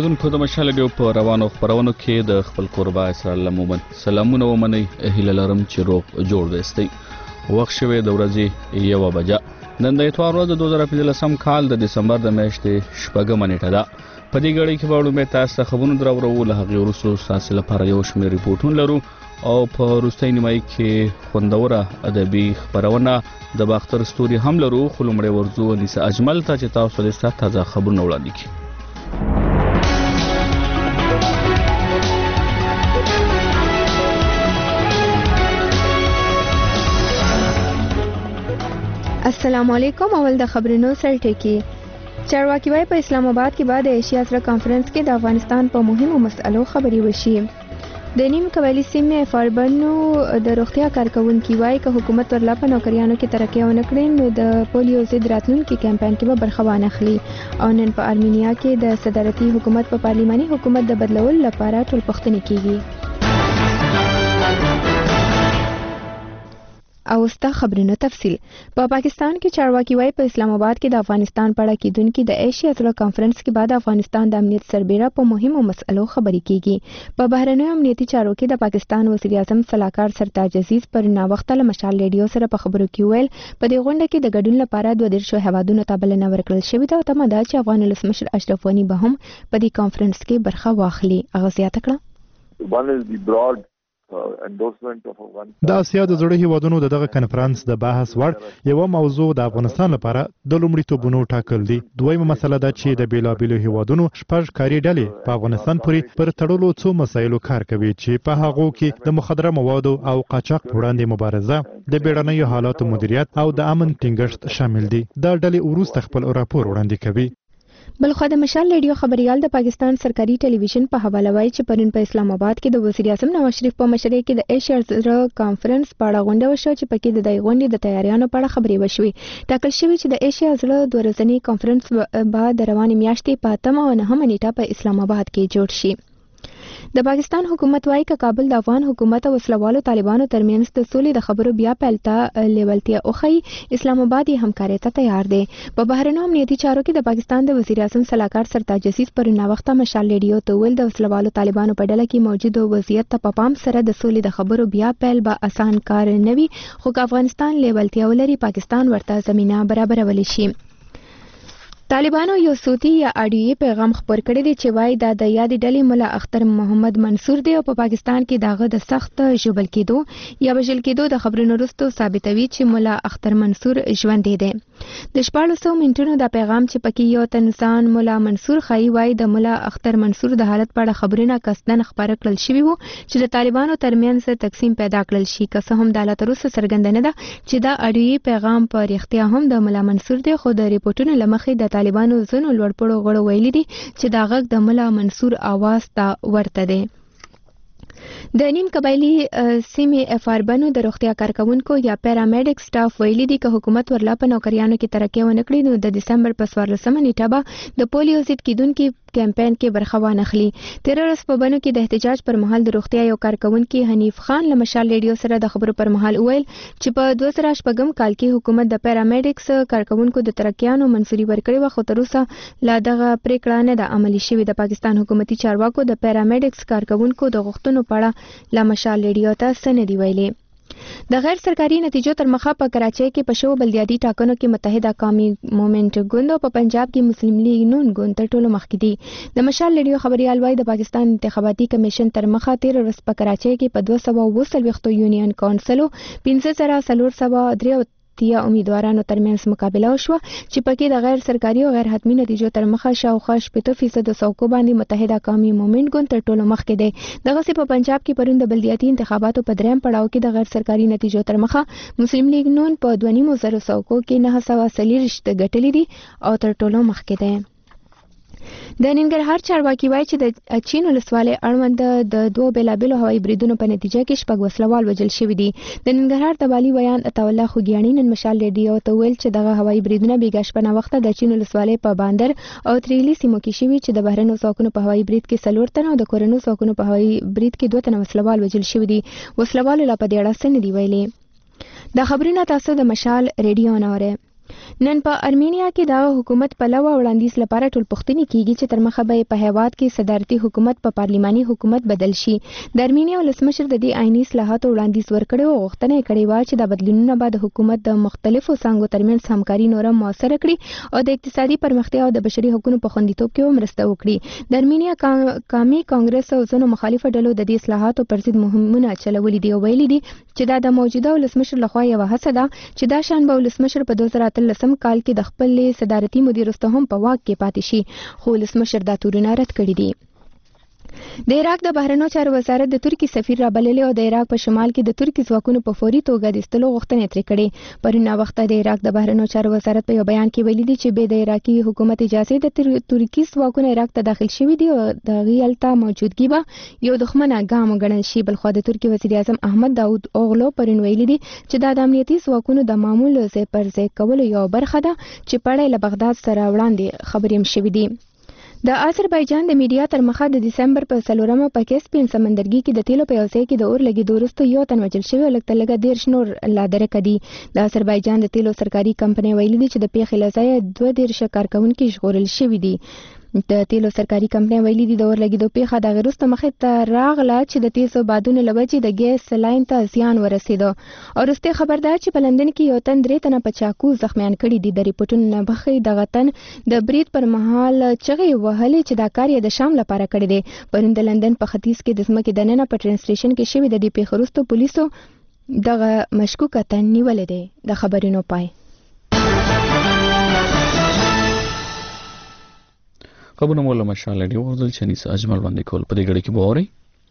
اوریدونکو د مشال ریډیو په روانو خبرونو کې د خپل قربا اسرائیل مومن سلامونه ومني هیله لرم چې روغ جوړ وستئ. وخت شوه د ورځې 1 بجه. نن د اتوار ورځ 2015 کال د دسمبر د میاشتې 9 نیټه ده. په دې غړي کې به وړاندې تاسو خبرونه درورو له هغه وروسته تاسو لپاره یو شمېر ریپورتونه لرو او په وروستۍ نیمایي کې خوندوره ادبي خبرونه د باختر ستوري هم لرو. خو لومړی ورځو نيسه اجمل ته چې تاسو له تازه خبرونه وړاندې کړئ. السلام علیکم. اول د خبرونو سرټکی. چارواکي وايي په اسلام آباد کې بعد ایشیا سره کانفرنس کې د افغانستان په مهمو مسلو خبري وشي. د نیم قبایلی سیمې فاربنو د روغتیا کارکونکو وايي چې حکومت ورلا په نوکریانو کې ترقی ونه کړي نو د پولیو ضد راتلونکي کمپاین کې به برخه وانه اخلي. او نن په ارمینیا کې د صدارتي حکومت په پارلماني حکومت د بدلولو لپاره ټول پښتني کیږي. او ستا خبرونو تفصیل. په پاکستان کې چارواکي وايي په اسلام آباد کې د افغانستان په اړه کېدونکو د ایشیا سره کانفرنس کې بعد افغانستان د امنیت سربېره په مهمو مسلو خبري کیږي. په بهرنیو امنیتي چارو کې د پاکستان وزیر اعظم صلاحکار سرتاج عزیز پر ناوخته له مشال ریډیو سره په خبرو کې ویل په دې غونډه کې د ګډون لپاره 22 هیوادونو ته بلنه ورکړل شوې ده او تمه ده چې افغان ولسمشر اشرف غني به هم په دې کانفرنس کې برخه واخلي. هغه زیاته کړه د اسیا د زړه هیوادونو دغه کنفرانس د بحث وړ یو موضوع د افغانستان لپاره د لومړیتوبونو ټاکل دي. دویمه مسله ده چې د بیلابیلو هیوادونو شپږ کاري ډلې په افغانستان پورې پر تړلو څو مسایلو کار کوي چې په هغه کې د مخدره موادو او قاچاق وړاندې مبارزه، د بیړنیو حالاتو مدیریت او د امن ټینګښت شامل دي. دا ډلې وروسته خپل راپور وړاندې کوي. بلخو د مشال ریډیو خبريال د پاکستان سرکاري ټلویزیون په حواله وایي چې پرون په اسلام آباد کې د وزیر اعظم نواز شریف په مشرۍ کې د ایشیا سره کانفرنس په اړه غونډه وشوه چې پکې د دې غونډې د تیاریانو په اړه خبرې وشوې. ټاکل شوی چې د ایشیا سره د ورځنی کانفرنس بعد د روانې میاشتې په 8 او 9 نیټه په اسلام آباد کې جوړ شي. د پاکستان حکومت وايي چې کابل د افغان حکومت او وسلوالو طالبانو ترمنځ د سولې د خبرو بیا پیل ته لیوالتیا اوخی. اسلام آباد یې همکاري ته تیار دی. په بهرنیو امنیتي چارو کې د پاکستان د وزیر اعظم صلاحکار سرتاج عزیز پر ناوخته مشال ریډیو ته ویل د وسلوالو طالبانو په ډله کې موجود وضعیت ته په پام سره د سولې د خبرو بیا پیل به آسان کار نه وي، خو که افغانستان لیوالتیا ولري پاکستان ورته زمينه برابرول شي. طالبانو یو صوتي یا اډیو پیغام خپور کړی دی چې وایي د یادې ډلې مولا اختر محمد منصور دی او په پاکستان کې داغه د سخت ژوبل کېدو یا بشل کېدو د خبرونو وروسته ثابتوي چې مولا اختر منصور ژوند دی. د 1400 منټونو دا پیغام چې پکې یو تنسان مولا منصور خای وایي د مولا اختر منصور د حالت په اړه خبرونه قصدن خبره کړل شوی وو چې د طالبانو ترمنځ تقسیم پیدا کړل شي. که څه هم د حالت وروسته څرګنده نه ده چې دا اډیو پیغام په اړتیا هم د مولا منصور دی، خو د ریپورتونو لمخې د طالبانو زنو لوړپړو غړو ویلي دي چې دا غږ د مولا منصور आवाज ته ورته دی. د نیم قبایلی سیمې افاربنو د روغتیا کارکونکو یا پیرامیډیک سټاف ویلي دي چې حکومت ورلا په نوکریانو کې ترقی ونه کړي نو د دسمبر په 14 نیټه به د پولیو ضد کېدونکو کمپاین کې برخه وانه اخلي. 13 ورځې په بنو کې د احتجاج پر مهال د روغتیا یو کارکونکو حنیف خان له مشال ریډیو سره د خبرو پر مهال ویل چې په 2014 کال کې حکومت د پیرامیډیکس کارکونکو د ترقیانو منځوري ورکړي و، خو تر اوسه لا دغه پریکړه نه ده عملي شوې. د پاکستان حکومتي چارواکو د پیرامیډیکس کارکونکو د غوښتنو په اړه لا مشال ریډیو ته څه نه دی ویلي. د غیر سرکاري نتیجو تر مخه په کراچۍ کې په شو بلدیاتي ټاکنو کې متحده قومي موومېنټ ګوند او په پنجاب کې مسلم لیگ نون ګوند تر ټولو مخکې دي. د مشال ریډیو خبريال وايي د پاکستان انتخاباتي کمیشن تر مخه 13 ورځې په کراچۍ کې په 223 یونین کونسلو 15433 امیدوارانو ترمنځ مقابله وشوه چې پکې د غیر سرکاري او غیر حتمی نتیجو تر مخه شاوخوا 80% د سوکو باندې متحده قومي موومېنټ ګوند تر ټولو مخکې دی. دغه سي په پنجاب کې پرون د بلدیاتي انتخاباتو په دریم پړاو کې د غیر سرکاري نتیجو تر مخه مسلم لیگ نون په 2.5 سوکو کې 940 ګټلې دي او تر ټولو مخکې دی. د ننګرهار چارواکي وایي چې د اچین ولسوالۍ اړوند د دوه بیلابیلو هوایي بریدونو په نتیجه کې 6 وسلوال وژل شوي دي. د ننګرهار د والي بیان عطاالله خوګیاڼي نن مشال ریډیو ته ویل چې دغه هوایي بریدونه بیګا شپه وخت د اچین ولسوالۍ په باندر او تریلی سیمو کې شوي چې د بهرنیو ځواکونو په هوایي برید کې 4 تنه او د کورنیو ځواکونو په هوایي برید کې 2 تنه وسلوال وژل شوي دي. وسلوالو لا په دې اړه څه نه دی ویلي. د خبرونه تاسو د مشال ریډیو نه اورئ. نن په ارمینیا کې د حکومت پلوه وړاندیز لپاره ټول پوښتنې کیږي چې تر مخه به په هیواد کې صدارتي حکومت په پارلماني حکومت بدل شي. د ارمینیا ولسمشر د دې آئینی اصلاحاتو وړاندیز ورکړی او غوښتنه یې کړې وه چې د بدلونونه به د حکومت د مختلفو څانګو ترمنځ همکاري نوره موثره کړي او د اقتصادي پرمختیا او د بشري حقوقو په خوندیتوب کې مرسته وکړي. د ارمینیا قومي کانګرس او ځینو مخالفه ډلو د دې اصلاحاتو پر ضد مهمونه چلولې دي او ویلي دي چې دا د موجوده ولسمشر لخوا یوه هڅه ده چې دا شان به ولسمشر په 2013 کال کې د خپل صدارتي مدیر وروسته هم په واک کې پاتې شي، خو ولسمشر دا تورونه رد کړي دي. د عراق د بهرنیو چارو وزارت د ترکی سفیر رابللی او د عراق په شمال کې د ترکی ځواکونو په فوري توګه د ایستلو غوښتنه ترې کړې. پرون وخت د عراق د بهرنیو چارو وزارت په یو بیان کې ویلي دي چې به د عراقي حکومت اجازه د ترکی ځواکونو عراق ته داخل شوي دي او د غیلته موجودګي به یو دښمنه ګام ګڼل شي. بلخو د ترکی وزیر اعظم احمد داود اوغلو پرون ویلي دي چې دا د امنیتي ځواکونو د معمول ځای پر ځای کولو یو برخه ده چې پړی له بغداد سره وړاندې خبرې هم شوي دي. د آذربایجان د میډیا تر مخه د دسمبر په 4 په کیسپین سمندرګي کې د تیلو په یو ځای کې د اور لګېدو وروسته یو تن وژل شوی او لږ تر لږه 13 نور لا درکه دي. د آذربایجان د تیلو سرکاري کمپنۍ ویلي دي چې د پیښې له ځایه 12 کارکونکي ژغورل شوي دي. د تیلو سرکاري کمپنۍ ویلي دي د اور لګېدو پیښه د وروسته مخې ته راغله چې د تیزو بادونو له وجې د ګیس لاین ته زیان ورسېده. او وروستۍ خبر ده چې په لندن کې یو تن 3 تنه په چاقو زخمیان کړي دي. د ریپورټونو نه بخې دغه تن د برید پر مهال چغې وهلې چې دا کار یې د شام لپاره کړی دی. پرون د لندن په ختیځ کې د ځمکې دننه په ټرین سټیشن کې شوې د دې پیښې وروسته پولیسو دغه مشکوکه تن نیولی دی. د خبرونو پای. خبرونه مولا مشاله دی ورزل چنيس اجمل باندې کول په دې غړي کې بوري.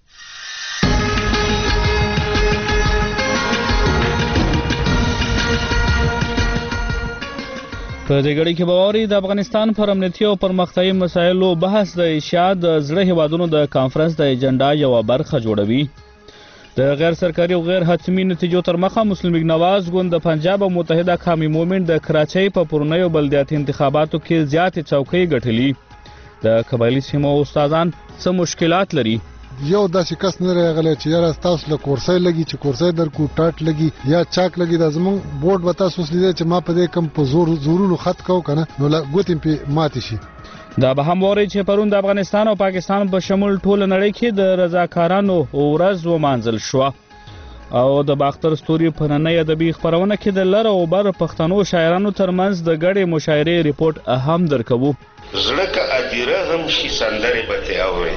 په دې غړي کې بوري د افغانستان پر امنیتي او پرمختیايي مسایلو بحث د ایشاد زړه هیوادونو د کانفرنس د ایجنډا یو برخه جوړوي. د غیر سرکاري او غیر حتمی نتیجو تر مخه مسلم لیگ نواز ګوند د پنجاب او متحده قومي مومنت د کراچۍ په پرونیو بلدیاتي انتخاباتو کې زیاتې چوکۍ ګټلې. د قبایلی سیمو استادان څه مشکلات لري؟ یو داسې کس نه راغلی چې یاره تاسو له کورسۍ لګي چې کورسۍ درکو ټاټ لګي یا چاک لګي دا زمونږ بورډ به تاسو لیدلی چې ما په دې کم په زورونو خط کو که نه نو ګوتې پې ماتې شي. دا به هم ووري چې پرون د افغانستان او پاکستان په شمول ټوله نړۍ کې د رضاکارانو ورځ ومانځل شوه او د باختر ستوري په نننۍ ادبي خپرونه کې د لر او بر پښتنو شاعرانو ترمنځ د ګډې مشاعرې ریپورټ اهم درکوو. زړه که ادیره هم شي سندرې به ترې اورې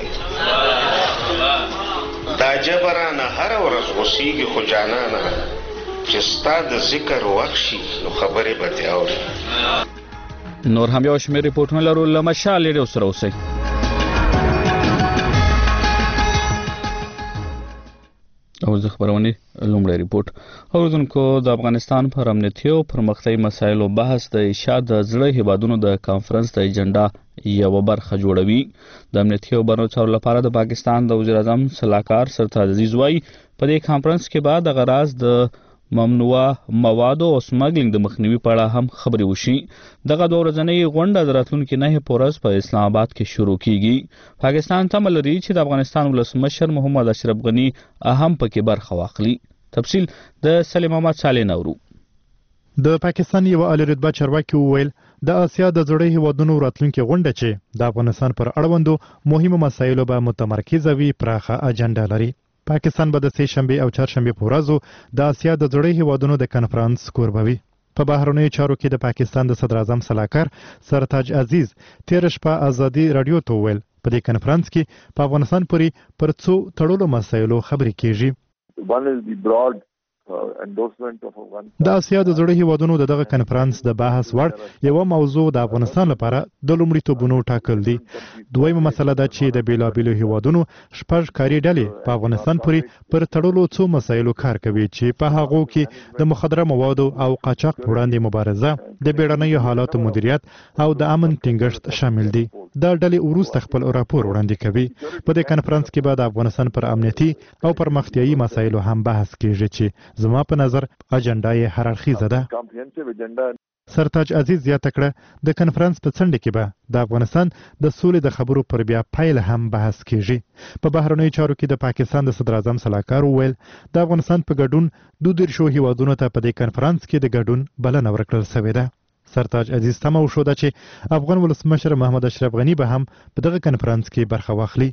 دا جبرانه هره ورځ غوسېږي خو جانانه چې ستا د ذکر وخت شي نو خبرې به ترې اورې. نور هم یو شمېر ریپورټونه لرو له مشال ریډیو سره اوسئ. او د خبرونې لومړی ریپورټ اوریدونکو د افغانستان پر امنیتي او پرمختیايي مسایلو بحث د ایشاد د زړه هیوادونو د کانفرنس د ایجنډا یو برخه جوړوي. د امنیتي او بهرنیو چارو لپاره د پاکستان د وزیر اعظم سلاکار سرتاج عزیز وایي په دې کانفرنس کې به د غراض د ممنوعه موادو او سمګلینګ د مخنیوي په اړه هم خبرې وشي. دغه دوه ورځنۍ غونډه د راتلونکي 9 پورز په اسلام آباد کې شروع کیږي. پاکستان تمه لري چې د افغانستان ولسمشر محمد اشرف غنی اهم پکې برخه واخلي. تفصیل د سلیم محمد صالح نورو. د پاکستان یو اعلی رتبه چارواکي وویل د اسیا د زړې هیوادونو راتلونکي غونډه چې د افغانستان پر اړوندو مهمو مسایلو به متمرکزه وي پراخه اجنډا لري. پاکستان به د سه شنبه او چهارشنبه په ورځو د اسیا د زړې هیوادونو د کانفرنس کوربوي. په بهرنیو چارو کې د پاکستان د صدر اعظم سلاکار سرتاج عزیز تیر شپه ازادي رادیو ته ویل په دې کانفرنس کې په افغانستان پورې پر څو تړلو مسایلو خبرې کیږي. د اسیا د زړې هیوادونو دغه کانفرنس د بحث وړ یو موضوع د افغانستان لپاره د لومړیتوبونو ټاکل دي. دویمه مسله ده چې د بیلابیلو هیوادونو شپږ کاري ډلې په افغانستان پورې پر تړلو څو مسایلو کار کوي چې په هغو کې د مخدره موادو او قاچاق پر وړاندې مبارزه، د بیړنیو حالاتو مدیریت او د امن ټینګښت شامل دي. دا ډلې وروسته خپل راپور وړاندې کوي. په دې کانفرنس کې به د افغانستان پر امنیتي او پرمختیايي مسایلو هم بحث کیږي چې زما په نظر اجنډا یې هر اړخیزه ده. سرتاج عزیز زیاته کړه د کانفرنس په څنډه کې به د افغانستان د سولې د خبرو پر بیا پیل هم بحث کیږي. په بهرنیو چارو کې د پاکستان د صدر اعظم سلاکار وویل د افغانستان په ګډون 12 هیوادونو ته په دې کانفرنس کې د ګډون بلنه ورکړل شوې ده. سرتاج عزیز تمه وشوده چې افغان ولسمشر محمد اشرف غنی به هم په دغه کنفرانس کې برخه واخلي.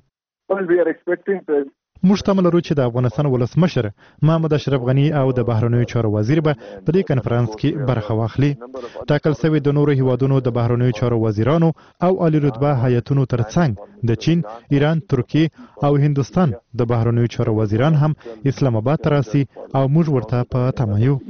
موږ تمه لرو چې د افغانستان ولسمشر محمد اشرف غنی او د بهرنیو چارو وزیر به په دې کنفرانس کې برخه واخلي. ټاکل شوی د نورو هیوادونو د بهرنیو چارو وزیرانو او عالی رتبه هیئتونو ترڅنګ د چین، ایران، ترکیه او هندوستان د بهرنیو چارو وزیران هم اسلام آباد ته راسي او موږ ورته په تمه یو.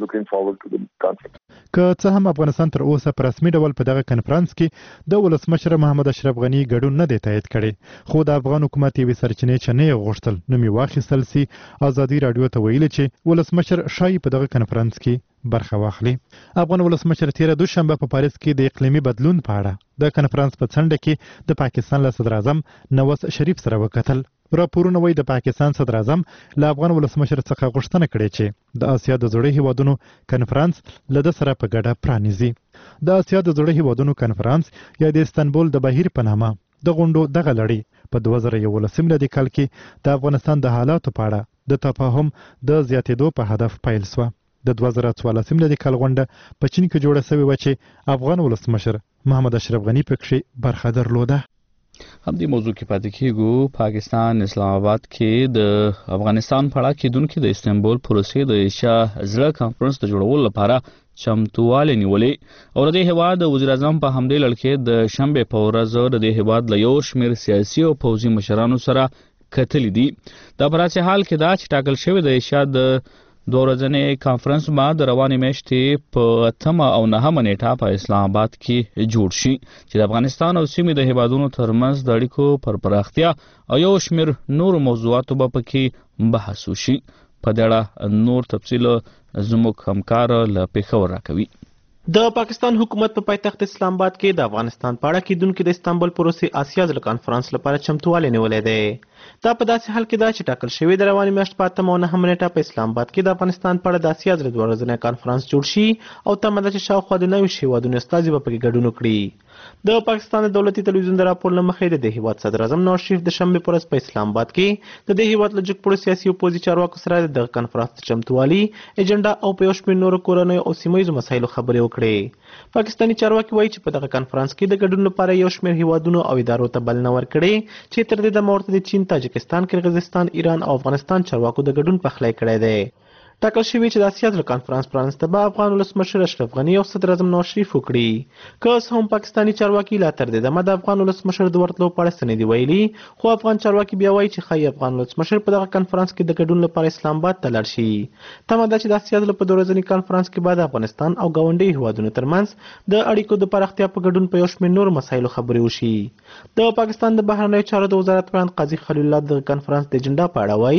که څه هم افغانستان تر اوسه په رسمي ډول په دغه کنفرانس کې د ولسمشر محمد اشرف غنی ګډون نه دی تایید کړی، خو د افغان حکومت یوې سرچینې چې نه غوښتل نومې واخیستل سي. ازادي راډیو ته ویلي چې ولسمشر شایي په دغه کنفرانس کې برخه واخلي. افغان ولسمشر تیره دوشنبه په پاریس کې د اقلیمي بدلون په اړه د کنفرانس په څنډه کې د پاکستان له صدر اعظم نواز شریف سره وکتل. راپورونه وایي د پاکستان صدر اعظم له افغان ولسمشر څخه غوښتنه کړې چې د اسیا د زړو هیوادونو کنفرانس له ده سره په ګډه پرانیزي. د اسیا د زړو هیوادونو کنفرانس یا د استانبول د بهیر په نامه د غونډو دغه لړۍ په 2011 میلادي کال کې د افغانستان د حالاتو په اړه د تفاهم د زیاتېدو په هدف پیل شوه. د 2014 میلادي کال غونډه په چین کې جوړه شوې وه چې افغان ولسمشر محمد اشرف غنی پکې برخه درلوده. همدې موضوع کې پاتې کېږو. پاکستان اسلام آباد کې د افغانستان په اړه کېدونکي د استانبول پروسې د ایشیا زړه کانفرنس د جوړولو لپاره چمتووالی نیولې او د دې هیواد د وزیر اعظم په همدې لړ کې د شنبې په ورځ د دې هیواد له یو شمېر سیاسي او پوځي مشرانو سره کتلي دي. دا په داسې حال کې دا چې ټاکل شوی د ایشیا د دوه ورځنۍ کانفرنس به د روانې میاشتې په 8 او 9 نیټه په اسلام آباد کې جوړ شي چې د افغانستان او سیمې د هیوادونو ترمنځ د اړیکو پر پراختیا او یو شمېر نورو موضوعاتو به پکې بحث وشي. په دې اړه نور تفصیل زموږ همکار له پېښور راکوي. د پاکستان حکومت په پایتخت اسلام آباد کې د افغانستان په اړه کېدونکي د استانبول پروسې اسیا زړه کانفرنس لپاره چمتووالی نیولی دی. دا په داسې حال کې ده چې ټاکل شوی د روانې میاشت په 8 او 9 نیټه په اسلام آباد کې د افغانستان په اړه د اسیا زړه 2 ورځنی کانفرنس جوړ شي او تمه ده چې شاوخوا د 9 هیوادونو استازي به پکې ګډون وکړي. د پاکستان د دولتي تلویزیون د راپور له مخې د دې هیواد صدر اعظم نواز شریف د شنبې په ورځ په اسلام آباد کې د دې هیواد له جګپوړو سیاسي او پوځي چارواکو سره د دغه کنفرانس د چمتووالي ایجنډا او په یو شمېر نورو کورنیو او سیمه ییزو مسایلو خبرې وکړې. پاکستاني چارواکي وایي چې په دغه کنفرانس کې د ګډون لپاره یو شمېر هیوادونو او ادارو ته بلنه ورکړې چې تر دې دمه ورته د چین، تاجکستان، قرغیزستان، ایران او افغانستان چارواکو د ګډون پخلی کړی دی. ټاکل شوی چې د اسیا زړه کانفرنس پرانسته به افغان ولسمشر اشرف غنی او صدر اعظم نواز شریف وکړي. که څه هم پاکستاني چارواکي لا تر دې دمه د افغان ولسمشر د ورتلو په اړه څه نه دي ویلي، خو افغان چارواکي بیا وایي چې ښایي افغان ولسمشر په دغه کنفرانس کې د ګډون لپاره اسلام آباد ته لاړ شي. تمه ده چې د اسیا زړه په 2 ورځني کنفرانس کې به د افغانستان او ګاونډي هیوادونو ترمنځ د اړیکو د پراختیا په ګډون په یو شمېر نورو مسایلو خبرې وشي. د پاکستان د بهرنیو چارو د وزارت وړاند قاضي خلیل الله د کنفرانس د ایجنډا په اړه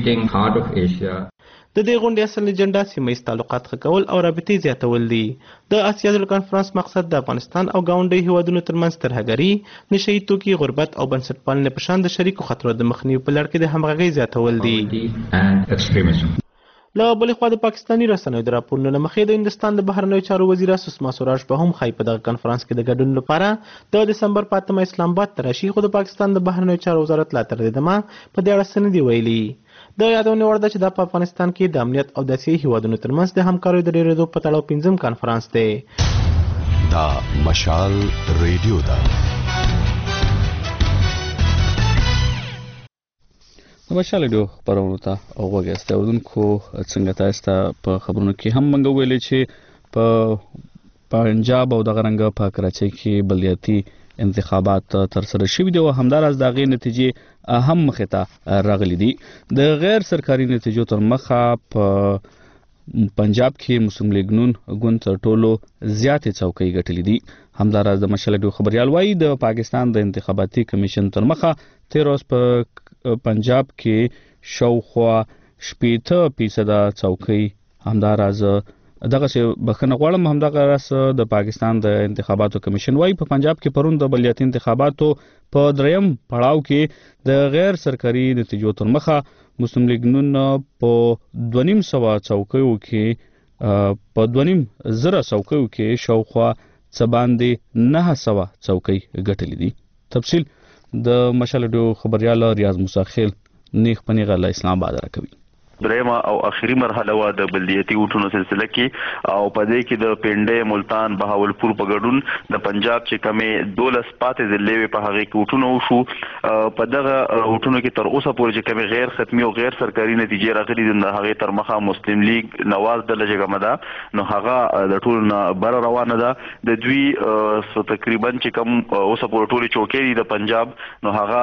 وایي د دې غونډې اصل ایجنډا سیمه ییز تعلقات ښه کول او رابطې زیاتول دي. د اسیا زړه کانفرنس مقصد د افغانستان او ګاونډي هیوادونو ترمنځ ترهګري، نشه یي توکي، غربت او بنسټپالنې په شان د شریکو خطرو د مخنیوي په لړ کې د همغږۍ زیاتول دي. له بلې خوا د پاکستاني رسنیو د راپورونو له مخې د هندوستان د بهرنیو چارو وزیره سشما سوراج به هم ښایي په دغه کنفرانس کې د ګډون لپاره د دسمبر په 8 اسلام آباد ته راشي، خو د پاکستان د بهرنیو چارو وزارت لا تر دې دمه په دې اړه څه نه دي ویلي. د یادونې وړ ده چې دا په افغانستان کې د امنیت او د اسیایي هیوادونو ترمنځ د همکاریو د ډېرېدو په تړاو 5م کنفرانس دی. دا مشال ریډیو ده. د مشال ریډیو خبرونو ته غوږ یاست. اورېدونکو څنګه تاسو ته په خبرونو کې هم موږ ویلې چې په پنجاب او دغه رنګه په کراچۍ کې بلدیاتي انتخابات ترسره شوي دي او همداراز د هغې نتیجې هم مخې ته راغلي دي. د غیر سرکاري نتیجو تر مخه په پنجاب کې مسلم لیگ نون ګوند تر ټولو زیاتې څوکۍ ګټلې دي. همداراز د مشال ریډیو خبریال وایي د پاکستان د انتخاباتي کمیشن تر مخه 13 په پنجاب کې شاوخوا 80% څوکۍ همداراز دغه څه بخنه غواړم. همدغه راس د پاکستان د انتخاباتو کمیشن وایي په پنجاب کې پرون د بلدیاتي انتخاباتو په 3م پړاو کې د غیر سرکاري نتیجو تر مخه مسلم لیگ نون په 2.5 څوکیو کې په 2.5 څوکیو کې شاوخوا څه باندې 900 څوکۍ ګټلې دي. تفصیل د مشال ریډیو خبریال ریاض موسی خیل نیغ پنیغه له اسلام آباد راکوي. درېمه او اخیری مرحله وا د بلدیاتي وټونو سلسله کې او په دې کې د پنډې ملتان بهاولپور په ګډون د پنجاب چې کمې 12 پاتې ضلعې په هغه کې وټونو شو. په دغه وټونو کې تر اوسه پورې چې کمې غیر ختمي او غیر سرکاري نتیجې راغلي دي د هغه تر مخه مسلم لیگ نواز د لجګه ده نو هغه د ټول نه بر روانه ده. د دوی تقریبا چې کوم اوسه پورې ټولې چوکۍ دي د پنجاب نو هغه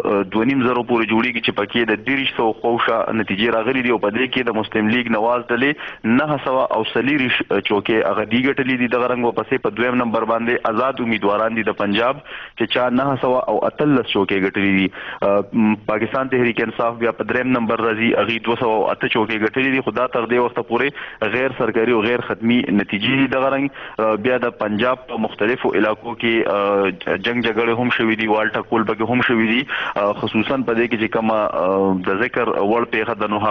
2.5 پورې جوړیږي چې پکې د 300 خوښه نتیجې راغلي دي او په دې کې د مسلم لیگ نواز ډلې 900 او 30 چوکۍ هغه دی ګټلې دي. د غرنګ پسې په دویم نمبر باندې آزاد امیدواران دي د پنجاب چې چا 900 او 13 چوکۍ ګټلې دي. پاکستان تحریک انصاف بیا په دریم نمبر راځي هغه 208 چوکۍ ګټلې دي. خدا تر دې وخت پورې غیر سرکاري او غیر ختمي نتیجې دي. د غرنګ بیا د پنجاب په مختلفو علاقو کې جنگ جګړې هم شوې دي والټا کول بګ هم شوې دي خصوصا په دې کې چې کوم د ذکر ول پیغه د نو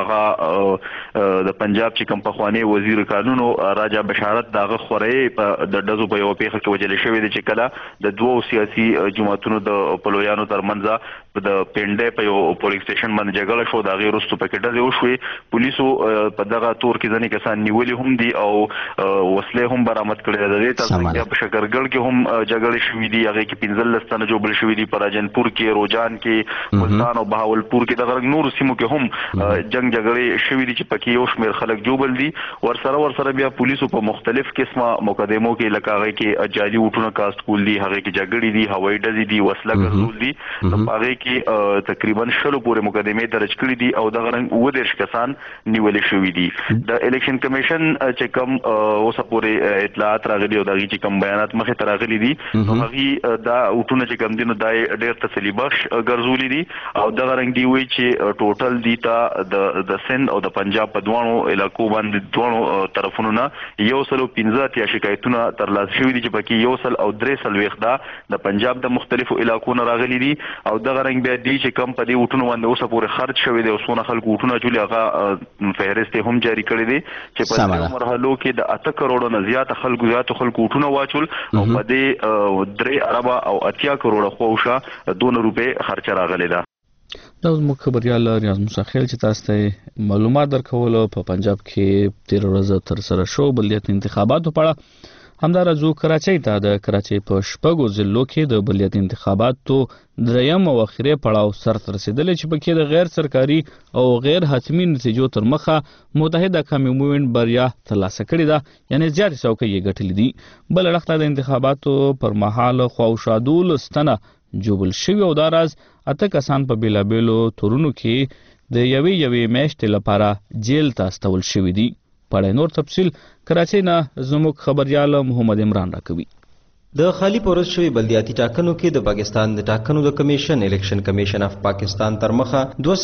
هغه د پنجاب چې کوم پخوانی وزیر قانونو راجا بشارت داغه خورې په د دزو په یو پیغه کې وجل شوې دي چې کله د دوه سیاسي جماعتونو د پلویانو ترمنځ د پنډې په یو پولیس سټیشن باندې جګړه شو. دا غیر رستو پکې ډزې وشوې. پولیسو په دغه تور کې ځنې کسان نیولې هم دي او وسلې هم برآمد کړې ده. د تاسو په شکرګل کې هم جګړې شوې دي هغه کې 15 تنه جوړ شوې دي. پراجنپور کې روجان کې ملتان او بهاولپور کې د نور سیمو کې هم جنگ جګړې شوې دي چې پکې یو شمېر خلک جوړل دي. ورسره بیا پولیسو په مختلف قسمه مقدمو کې لکه هغه کې جعلي وټونه کاست کول دي هغه کې جګړې دي هوایي ډزې دي وسله ګرځول دي. هغه کې تقریبا 100 پورې مقدمې درج کړې دي او دغه رنګ 19 کسان نیولې شوې دي. د الیکشن کمیشن چې کوم اوسه پورې اطلاعات راغلي او دغه چې کوم بیانات مخې ته راغلي دي هغه دا وټونه چې کوم دي نو دای ډېر تسلی بخش ګرځولې دي او دغه رنګ دی وی چې ټوټل دي تا د سند او د پنجاب په دوانو علاقو باندې دوانو طرفونو نه 115 شکایتونه ترلاسه شوې دي چې پکې 103 وخت د پنجاب د مختلفو علاقو نه راغلي دي او دغه رنګ بیا دي چې کم په دې وټونو باندې اوسه پورې خرج شوی دی او څونه خلکو وټونه چولې هغه فهرست هم جاری کړی دی چې په دې مرحلو کې د 8 کروڑو نه زیات خلکو وټونه واچول او په دې 3 ارب او 80 کروڑ خوښه 2 روپے خرچ راغلی ده. دا زموږ خبريال ریاض موسی خیل چې تاسو ته معلومات درکول په پنجاب کې 13 ورځې تر سره شو بلدیاتي انتخاباتو په اړه. همدارزو کراچۍ ته د کراچۍ په شپږو ضلعو کې د بلدیاتي انتخاباتو دریم او اخیری پړاو سرته رسیدلی چې پکې د غیر سرکاري او غیر حتمي نتیجو تر مخه متحده قومي موومېنټ بریا ترلاسه کړې ده یعنی زیاتې څوکۍ یې ګټلې دي. بل اړخ د انتخاباتو پر مهال خواوشا 12 تنه جوبل شوي او دا راز 8 کسان په بیلابیلو تورونو کې د یوې میاشتې لپاره جیل ته استول شوي دي. په نور تفصیل کراچۍ نه زموږ خبريال محمد عمران راکوي. د خالی پورس شوی بلدیاتي ټاکنو کې د پاکستان د ټاکنو د کمیشن الیکشن کمیشن اف پاکستان تر مخه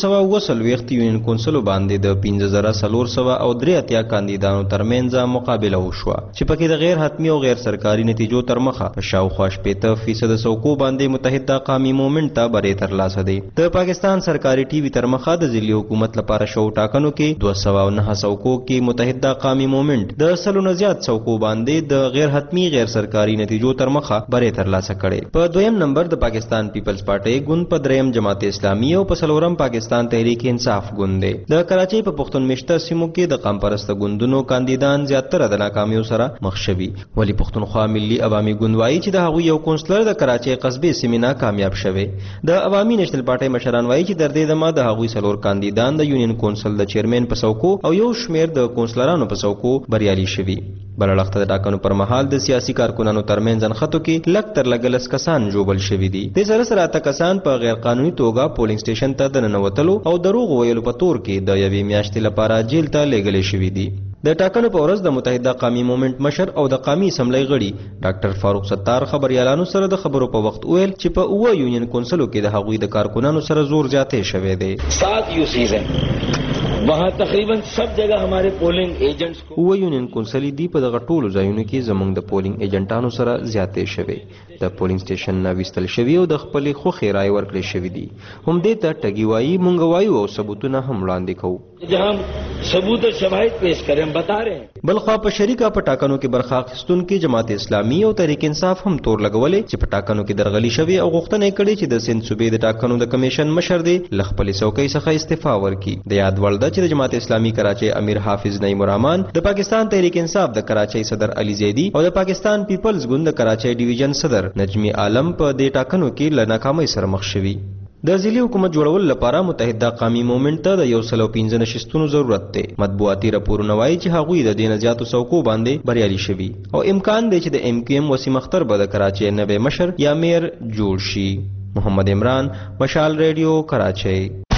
220 یونین کونسلو باندې د 15400 او 83 کاندیدانو ترمنځ مقابله وشوه چې پکې د غیر حتمی او غیر سرکاري نتیجو تر مخه په شاوخوا 80% سوکو باندې متحده قومي موومېنټ ته بری ترلاسه دی. د پاکستان سرکاري ټي وي تر مخه د ځلي حکومت لپاره شو ټاکنو کې 209 سوکو کې متحده قومي موومېنټ د سلو نه زیات سوکو باندې د غیر حتمی غیر سرکاري نتیجو تر مخه بری ترلاسه کړي. په دویم نمبر د پاکستان پیپلز پارټي ګوند په دریم جماعت اسلامي او په څلورم پاکستان تحریک انصاف ګوند دی. د کراچۍ په پښتون مشته سیمو کې د قوم پرست ګوندونو کاندیدان زیاتره د ناکامیو سره مخ شوي. ولی پښتونخوا ملي عوامي ګوند وایي چې د هغوی یو کونسلر د کراچۍ قصبې سیمې نه کامیاب شوی. د عوامي نېشنل پارټي مشران وایي چې در دې دمه د هغوی څلور کاندیدان د یونین کونسل د چیرمن په څوکو او یو شمېر د کونسلرانو په څوکو بریالي شوي. بل اړخ ته د ټاکنو پر مهال د سیاسي کارکونانو ترمنځ انخطو کې لږ تر لږه 10 کسان جوبل شوي دي. د سره سره 8 کسان په غیر قانوني توګه پولینګ سټیشن ته د ننوتلو او دروغ ویلو په تور کې د یوې میاشتې لپاره جیل ته لیږل شوي دي. د ټاکنو په ورځ د متحده قومي موومېنټ مشر او د قومي اسمبلی غړي ډاکټر فاروق ستار خبريالانو سره د خبرو په وخت ویل چې په 9 یونین کونسلو کې د هغوی د کارکونانو سره زور زیاتې شوی دی. 7 UCs हैं वहाँ तकरीबन सब जगह हमारे पोलिंग एजेंट्स को و یونین کونسل دی په دغه ټولو ځایونو کې زموږ د پولینګ ایجنټانو سره زیاتې شوي. د پولینګ سټیشن نه وستل شوي او د خپلې خوښې رای ورکړې شوي دي. هم دې ته ټګي وایي مونږ وایو او ثبوتونه هم وړاندې کوو. जहाँ सबूत और शवाहिद पेश करें, हम बता रहे हैं। बलखा په شریکه په ټاکنو کې برخه اخیستونکي جماعت اسلامي او تحریک انصاف هم تور لګولې چې په ټاکنو کې درغلي شوې او غوښتنه یې کړې چې د سند صوبې د ټاکنو د کمیشن مشر دی له خپلې څوکۍ څخه استعفا ورکړي. د یاد وړ ده چې د جماعت اسلامي کراچۍ امیر حافظ نعیم الرحمن، د پاکستان تحریک انصاف د کراچۍ صدر علي زیدي او د پاکستان پیپلز ګوند د کراچۍ ډیویژن صدر نجمی عالم په دې ټاکنو کې له ناکامۍ سره مخ شوي. د ځلي حکومت جوړول لپاره متحده قومي موومنټ ته د 115 نشستونو ضرورت دی. مطبوعاتي راپورونه وایي چې هغوی د دې نه زیاتو څوکو باندې بریالي شوي او امکان دی چې د ایم کیو ایم وسیم اختر به د کراچۍ نوی مشر یا میر جوړ شي. محمد عمران، مشال ریډیو، کراچۍ.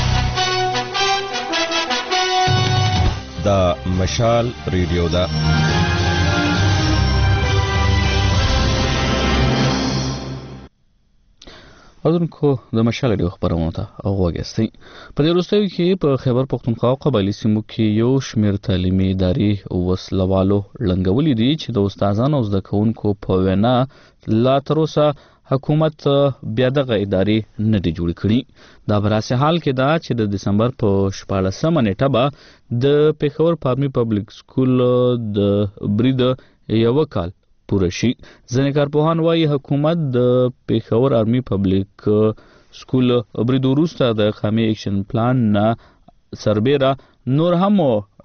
دا مشال ریډیو دا اذنکو د مشال ډیو خبرونه ته غوږی. په دې وروستیو کې په خیبر پختونخوا او قبایلي سیمو کې یو شمېر تعلیمي ادارې وسلوالو لنګولي دي چې د استادانو او زده کوونکو په وینا لا تر اوسه حکومت بیا دغه ادارې نه دي جوړې کړي. دا براسه حال کې دا چې د دسمبر په 14 نیټه به د پیښور پارمي پبلک سکول د برید یو کال پوره شي. ځینې کارپوهان وایي حکومت د پیښور آرمي پبلک سکول برید وروسته د قومي اکشن پلان نه سربیره نور هم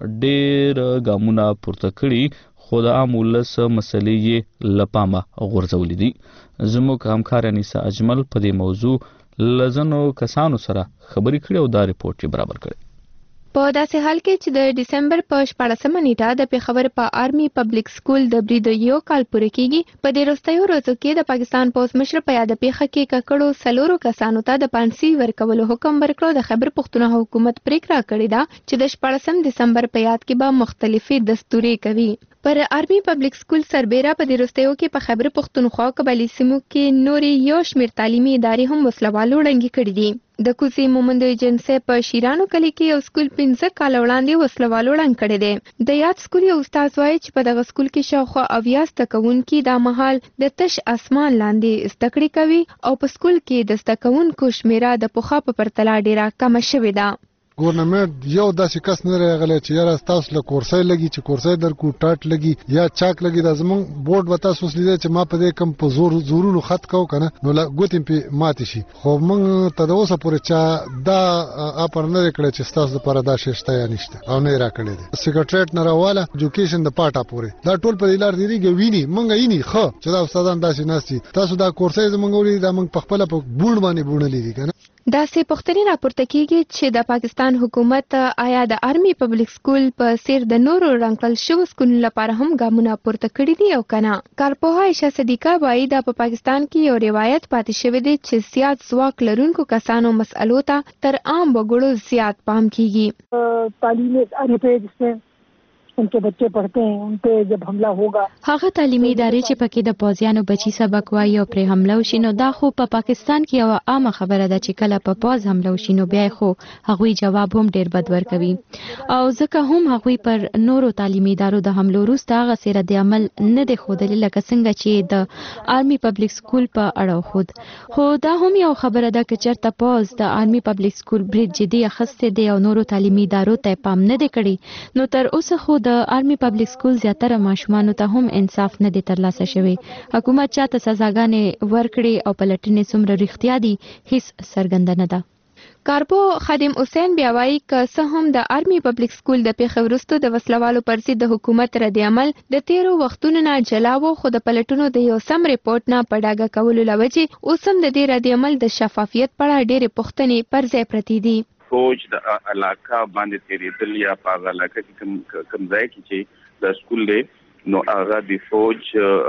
ډېر ګامونه پورته کړي، خو د عام ولس مسلې یې له پامه غورځولې دي. زموږ همکار انیسه اجمل په دې موضوع له ځینو کسانو سره خبرې کړې او دا ریپورټ یې برابر کړی. په داسې حال کې چې د دسمبر په 14 نیټه د پیښور په آرمي پبلک سکول د برید یو کال پوره کیږي، په دې وروستیو ورځو کې د پاکستان پولیس مشر په یاد پیښه کې ککړو 4 کسانو ته د پانسي ورکولو حکم ورکړ. د خیبر پختونخوا حکومت پریکړه کړې ده چې د 14 دسمبر په یاد کې به مختلفې دستورې کوي. پر آرمي پبلک سکول سربیره په دې وروستیو کې په خیبر پختونخوا او قبایلي سیمو کې نورې یو شمېر تعلیمي ادارې هم وسلوالو ړنګې کړي دي. د کوڅې مومند ایجنسۍ په شیرانو کلي کې یو سکول 15 کال وړاندې وسلوالو ړنګ کړی دی. د یاد سکول یو استاد وایي چې په دغه سکول کې شاوخوا 80 زده کوونکي دا مهال د تش اسمان لاندې زده کړې کوي او په سکول کې د زده کوونکو شمیره د پخوا په پرتله ډیره کمه شوې ده. ګورنمنت یو داسې کس نه راغلی چې یاره ستاسو له کورسۍ لګي چې کورسۍ درکو ټاټ لګي یا چاک لګي. دا زمونږ بورډ به تاسو اوس لیدی چې ما په دې کم په زورونو خط کو که نه نو ګوتې پې ماتې شي، خو موږ ته د اوسه پورې چا دا اپر نه دی کړی چې ستاسو دپاره دا شی شته یا نشته او نه یې راکړی دی. سیکرټریټ نه راواله ایجوکیشن د پاټه پورې دا ټول په دې لار تېرېږي، ویني موږ ویني ښه چې دا استادان داسې ناست دي. تاسو دا کورسۍ زموږ ولیدي دا موږ پخپله په بوڼ باندې بوڼلي دي که نه. داسې پوښتنې راپورته کیږي چې د پاکستان حکومت آیا د آرمي پبلک سکول په څیر د نورو رنګل شوو سکولونو لپاره هم ګامونه پورته کړي دي او کنه. کارپوهه عایشه صدیقه وایي دا په پاکستان کې یو روایت پاتې شوی دی چې زیات ځواک لرونکو کسانو مسئلو ته تر عام وګړو زیات پام کیږي. تعلیم ادارے پہ جس میں उनके बच्चे पढ़ते हैं उन पे जब हमला होगा هغه تعلیمي ادارې چې پکې د پوځیانو بچي سبق وایي او پرې حمله وشي نو دا خو په پاکستان کې یو عامه خبره ده چې کله په پوځ حمله وشي نو بیا خو هغوی جواب هم ډیر بد ورکوي او ځکه هم هغوی پر نورو تعلیمي ادارو د حملو وروسته هغه سره د عمل نه دی ښودلی لکه څنګه چې د آرمي پبلک سکول په اړه خود. خو دا هم یو خبره ده چې چېرته پوځ د آرمي پبلک سکول برید جدي اخیستی دی او نورو تعلیمي ادارو ته پام نه دی کړی نو تر اوسه خو د آرمي پبلک سکول زیاتره ماشومانو ته هم انصاف نه دی ترلاسه شوی. حکومت چاته سزاګانې ورکړي او پلټنې څومره رښتیا دي هیڅ څرګنده نه ده. کارپو خادم حسین بیا وایي که څه هم د آرمي پبلک سکول د پیښې وروسته د وسلوالو پر ضد د حکومت رد عمل د تیرو وختونو نه جلا و خو د پلټنو د یو سم ریپورت نه په ډاګه کولو له وجې اوس هم د دې رد عمل د شفافیت په اړه ډېرې پوښتنې پر ځای پرتې دي. فوج د علاقه باندې تیریدل یا په علاقه کې کوم ځای کې چې د سکول دی نو هغه د فوج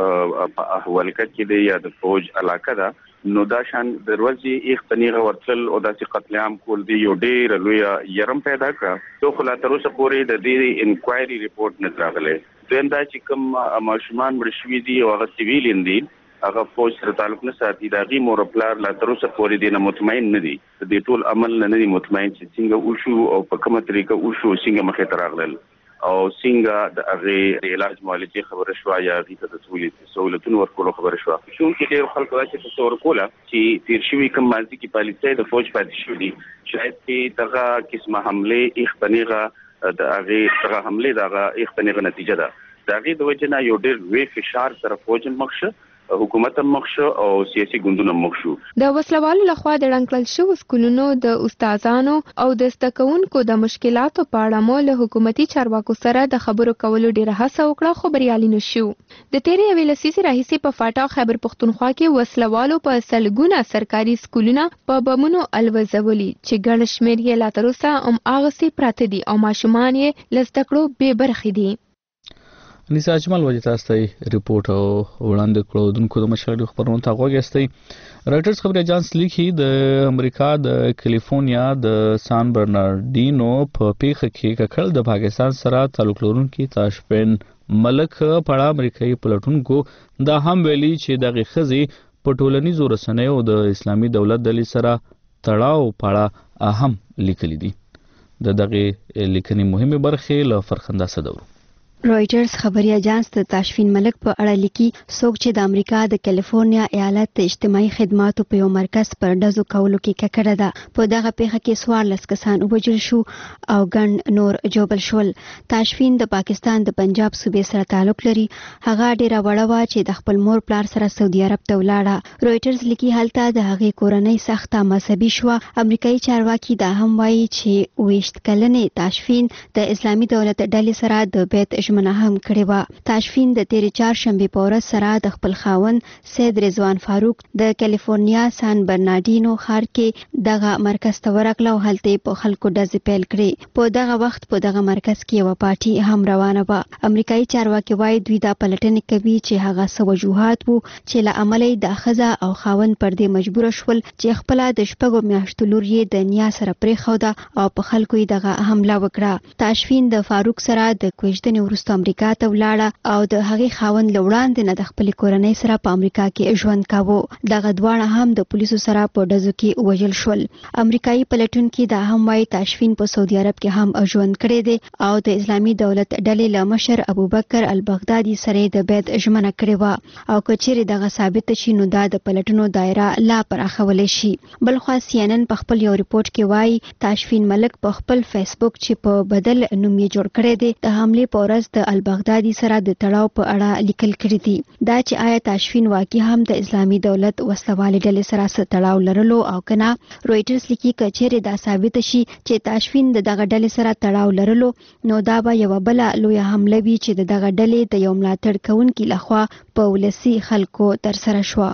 په احوالکت کې دی یا د فوج علاقه ده نو دا شان د ورځې یو تنیغه ورتل او داسې قتل عام کول دی یو ډیر لوی يرم پیدا کړ. نو خلا تر اوسه پورې د دې انکوایري ریپورت نه راغلی. دویم دا چې کوم ماشومان مړ شوي دي او هغه سیویلین دي هغه فوج سره تعلق نه ساتي د هغې مور پلار لا تر اوسه پورې دې نه مطمئن نه دي د دې ټول عمل نه دي مطمئن چې څنګه وشو او په کومه طریقه وشو څنګه مخې ته راغلل او څنګه د هغې علاج معالجې خبره شوه یا هغې ته د سهولتونو ورکولو خبره شوه. چونکې ډېرو خلکو داسې تصور کوله چې تېر شوي کوم ماضي کې پالیسۍ د فوج پاتې شوي دي شاید چې دغه قسمه حملې ایخ په نیغه د هغه حمله دغه اختنیغه نتیجه ده دا غي د وجنه یو ډېر وی فشار سره فوجن مخشه حکومت مخشه او سیاسي ګوندونه مخشو د وسلوالو لخوا د ړنګل شو سکولونو د استادانو او د ستکونکو د مشکلاتو په اړه مو له حکومتي چارواکو سره د خبرو کولو ډیره هڅه وکړه خو بریالي نشو د تیرې یوې لسیزې راهیسې په فاټا خیبر پښتونخوا کې وسلوالو په سلګونه سرکاري سکولونه په بمونو الوزولي چې ګڼ شمېر یې لا تر اوسه هغسې پراته دي او ماشومان یې له زده کړو بې برخې دي. انیسا اجمل وجه تاسو ته ریپورت او وړاندې کړو دونکو د مشاهده خبرونو ته غوږی رائټرز خبري اجانس لیکي د امریکا د کیلیفورنیا د سان برنارډینو په پیښه کې ککړ د پاکستان سره تعلق لرونکي تاشفین ملک پړه امریکایي پلټونکو دا هم ویلي چې دغه خزي په ټولنیزو رسنیو د اسلامي دولت دلی سره تړاو پړه اهم لیکلي دي د دغه لیکنې مهمه برخه له فرخنده صدور. رائټرز خبري اجانس د تاشفین ملک په اړه لیکي څوک چې د امریکا د کیلیفورنیا ایالت د اجتماعي خدماتو په یو مرکز پر ډزو کولو کې ککړه ده په دغه پیښه کې 14 کسان وژل شو او ګڼ نور جوبل شول. تاشفین د پاکستان د پنجاب صوبې سره تعلق لري هغه ډیره وړه وه چې د خپل مور پلار سره سعودي عرب ته ولاړه. رائټرز لیکي هلته د هغې کورنۍ سخته مذهبي شوه. امریکایي چارواکي دا هم وایي چې 20 کلنې تاشفین د اسلامي دولت ډلې سره د بیت ژمنه هم کړې وه. تاشفین د تیرې چهارشنبې په ورځ سره د خپل خاوند سید رضوان فاروق د کیلیفورنیا سان برنارډینو ښار کې دغه مرکز ته ورغله او هلته په خلکو ډزې پیل کړې. په دغه وخت په دغه مرکز کې یوه پارټي هم روانه وه. امریکایي چارواکي وایي دوی دا پلټنې کوي چې هغه څه وجوهات وو چې له امله یې د ښځه او خاوند پر دې مجبوره شول چې خپله د 6 میاشتو لور یې د نیا سره پرېښوده او په خلکو یې دغه حمله وکړه. تاشفین د فاروق سره د کوژدنې وروسته امریکا ته ولاړه او د هغې خاوند له وړاندې نه د خپلې کورنۍ سره په امریکا کې ژوند کاوه. دغه دواړه هم د پولیسو سره په ډزو کې وژل شول. امریکایي پلټونکي دا هم وایي تاشفین په سعودي عرب کې هم ژوند کړی دی او د اسلامي دولت ډلې له مشر ابوبکر البغدادي سره د بیت ژمنه کړې وه او که چیرې دغه ثابت شي نو دا د پلټنو دایره لا پراخولی شي. بلخوا CNN په خپل یو ریپورت کې وایي تاشفین ملک په خپل فیسبوک چې په بدل نوم یې جوړ کړی دی د حملې په ورځ د البغدادي سره د تړاو په اړه لیکل کړي دي. دا چې آیا تاشفین واقعي هم د اسلامي دولت وسلوالې ډلې سره څه تړاو لرلو او کنه. رائټرز لیکي که چیرې دا ثابت شي چې تاشفین د دغه ډلې سره تړاو لرلو نو دا به یوه بله لویه حمله وي چې د دغه ډلې د یو ملاتړ کوونکي لخوا په ولسي خلکو ترسره شوه.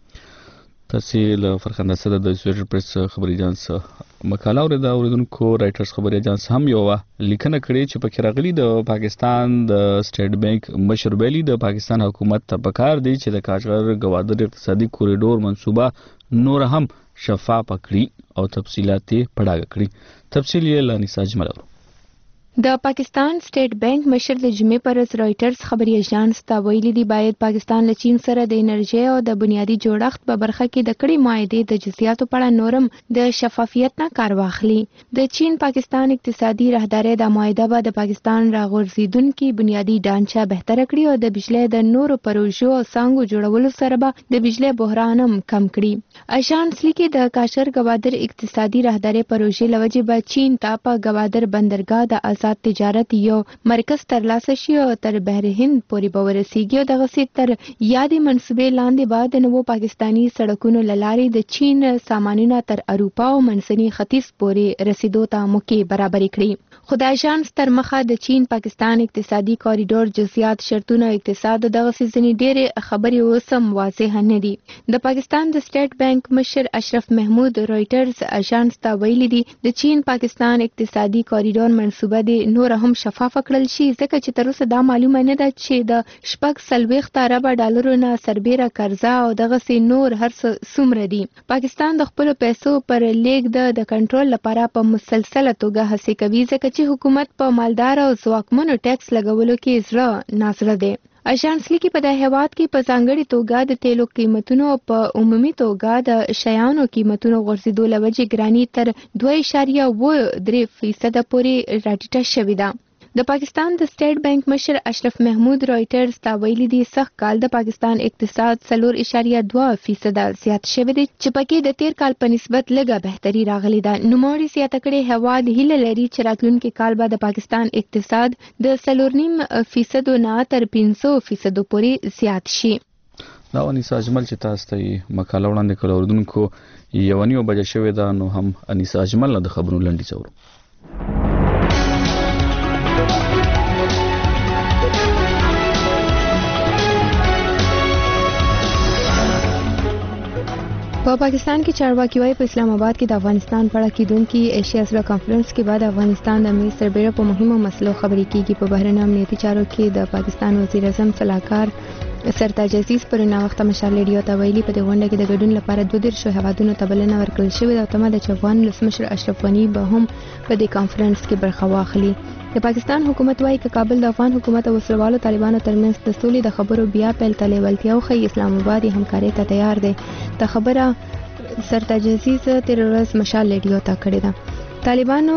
تفصیل فرخنده صدر د سویډن پریس خبري اجانس مقاله اوریدونکو رائټرز خبري اجانس هم یو لیکنه کړې چې پکې راغلي د پاکستان د سټیټ بانک مشر ویلي د پاکستان حکومت ته پکار دی چې د کاشغر گوادر اقتصادي کوریډور منصوبه نور هم شفاف کړي او تفصیلات یې پړاګ کړي. تفصیل یې لانیسا اجمل. د پاکستان سټیټ بانک مشر د جمعې پر ورځ رائټرز خبري اژانس ته ویلي دی باید پاکستان له چین سره د انرژي او د بنیادي جوړښت په برخه کې د کړي معاهدې د جزئیاتو په اړه نورم د شفافیت نه کار واخلي. د چین پاکستان اقتصادي راهداري د معاهده به د پاکستان راغورځیدونکي بنیادي ډانچه بهتره کړي او د بجلی د نورو پروژو او څانګو جوړولو سره به د بجلی بحران هم کم کړي. اژانس لیکي د کاشغر گوادر اقتصادي راهداري پروژې لوجه به چین ته په گوادر بندرګاه د آزاد تجارت یو مرکز ترلاسه شي او تر بحر هند پورې به ورسیږي او دغسې تر یادې منصوبې لاندې به د نوو پاکستاني سړکونو له لارې د چین سامانونه تر اروپا او منځني ختیځ پورې رسیدو ته موقع برابرې کړي. خو د اژانس تر مخه د چین پاکستان اقتصادي کوریډور جزئیات شرطونه اقتصاد دغسې ځینې ډېرې خبرې اوس هم واضح نه دي. د پاکستان د سټیټ بانک مشر اشرف محمود رائټرز اژانس ته ویلي دي د چین پاکستان اقتصادي کوریډور منصوبه د نور هم شفاف کړل شي ځکه چې تر اوسه دا معلومه نه ده چې د 46 ارب ډالرو نه سربېره قرضه او دغسې نور هر څه څومره دي. پاکستان د خپلو پیسو پر لیږد د کنټرول لپاره په مسلسله توګه هڅې کوي ځکه چې حکومت په مالدار او ځواکمنو ټیکس لګولو کې زړه نازړه دی. اژانس لیکي په د هیواد کې په ځانګړي توګه د تیلو قیمتونو په عمومي توګه د شیانو قیمتونو غورځېدو له وجې ګراني تر 2.3% پورې راټیټه شوې ده. د پاکستان د سټیټ بانک مشر اشرف محمود رائټرز ته ویلي دي سخت کال د پاکستان اقتصاد 4.2% زیات شوی دی چې پکې د تیر کال په نسبت لږه بهتري راغلي ده. نوموړي زیاته کړې هیواد هیله لري چې راتلونکي کال به د پاکستان اقتصاد د 4.5% نه تر 5% پورې زیات شي. دا انیسا اجمل چې تاسو ته مقاله وړاندې کړه اوردونکو یو نیو بجې شوې ده نو هم انیسا اجمل د خبرونو لنډی څورو. په پاکستان کې چارواکي وايي په اسلام آباد کې د افغانستان په اړه کېدونکي ایشیا سره کانفرنس کې بعد افغانستان د امیر سربېره په مهمو مسلو خبرې کیږي. په بهرنی امنیتي چارو کې د پاکستان وزیر اعظم صلاحکار سرتاج عزیز پر ناوخته مشال ریډیو ته ویلي په دې غونډه کې د ګډون لپاره 22 هیوادونو ته بلنه ورکړل شوې ده او تمه ده چې افغان ولسمشر اشرف غني به هم په دې کانفرنس کې برخه واخلي. د پاکستان حکومت وايي چې کابل د افغان حکومت او وسلوالو طالبانو ترمنځ د سولې د خبرو بیا پیل ته لیوالتیا وښيي. اسلام آباد همکارۍ ته تیار دی. د خبره سرتاج عزیز تیر ورځ مشال ریډیو ته کړې ده. طالبانو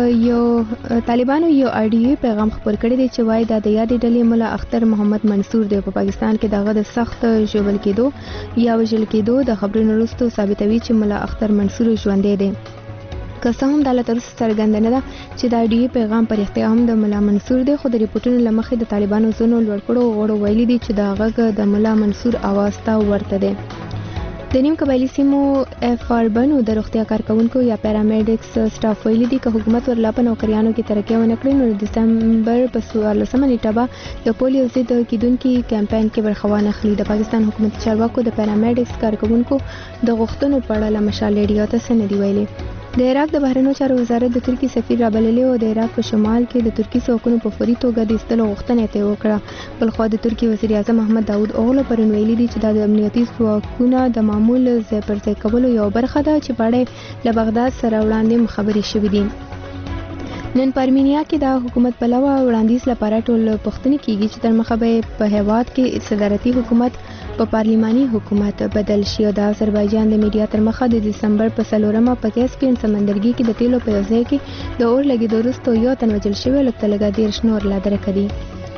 یو آډیو پیغام خپور کړی دی چې وایي دا د یادې ډلې مولا اختر محمد منصور دی. په پاکستان کې دغه د سخت ژوبل کېدو یا وژل کېدو د خبرونو وروسته ثابتوي چې مولا اختر منصور ژوندی دی. که څه هم د لاترس څرګنده نه ده چې دا آډیو پیغام پر اختیار هم د مولا منصور دی خو د ریپورټونو له مخې د طالبانو ځینو لوړپوړو غړو ویلي دي چې دا غږ د مولا منصور اواز ته ورته دی. د نیم قبایلي سیمو اف اربنو د روغتیا کارکونکو یا پیرامیډکس سټاف ویلي دي چې حکومت ورلا په نوکریانو کې ترقی ونه کړي نو د دسمبر په 14 نیټه به د پولیو ضد کیدونکو کمپاین کې برخه وانه اخلي. د پاکستان حکومت چارواکو د پیرامیډکس کارکونکو د غوښتنو په اړه له مشال ریډیو ته څه نه دی ویلي. د عراق د بهرنیو چارو وزارت د ترکی سفیر رابللی او د عراق په شمال کې د ترکی ځواکونو په فوري توګه د ایستلو غوښتنه یې وکړه. بلخوا د ترکی وزیر اعظم احمد داود اوغلو پرون ویلي دي چې دا د امنیتي ځواکونو د معمول ځای پر ځای کولو یو برخه ده چې په اړه له بغداد سره وړاندې خبرې شوې دي. نن په ارمینیا کې د حکومت پلوه وړاندیز لپاره ټول پوښتنې کیږي چې تر مخه به په هیواد کې صدارتي حکومت په پارلیماني حکومت بدل شي. او د آذربایجان د میډیا تر مخه د دسمبر په 4 په کیسپین سمندرګي کې د تیلو په ځای کې د اور لګیدو وروسته یو تن وژل شوی او لږ 13 نور لا درک دي.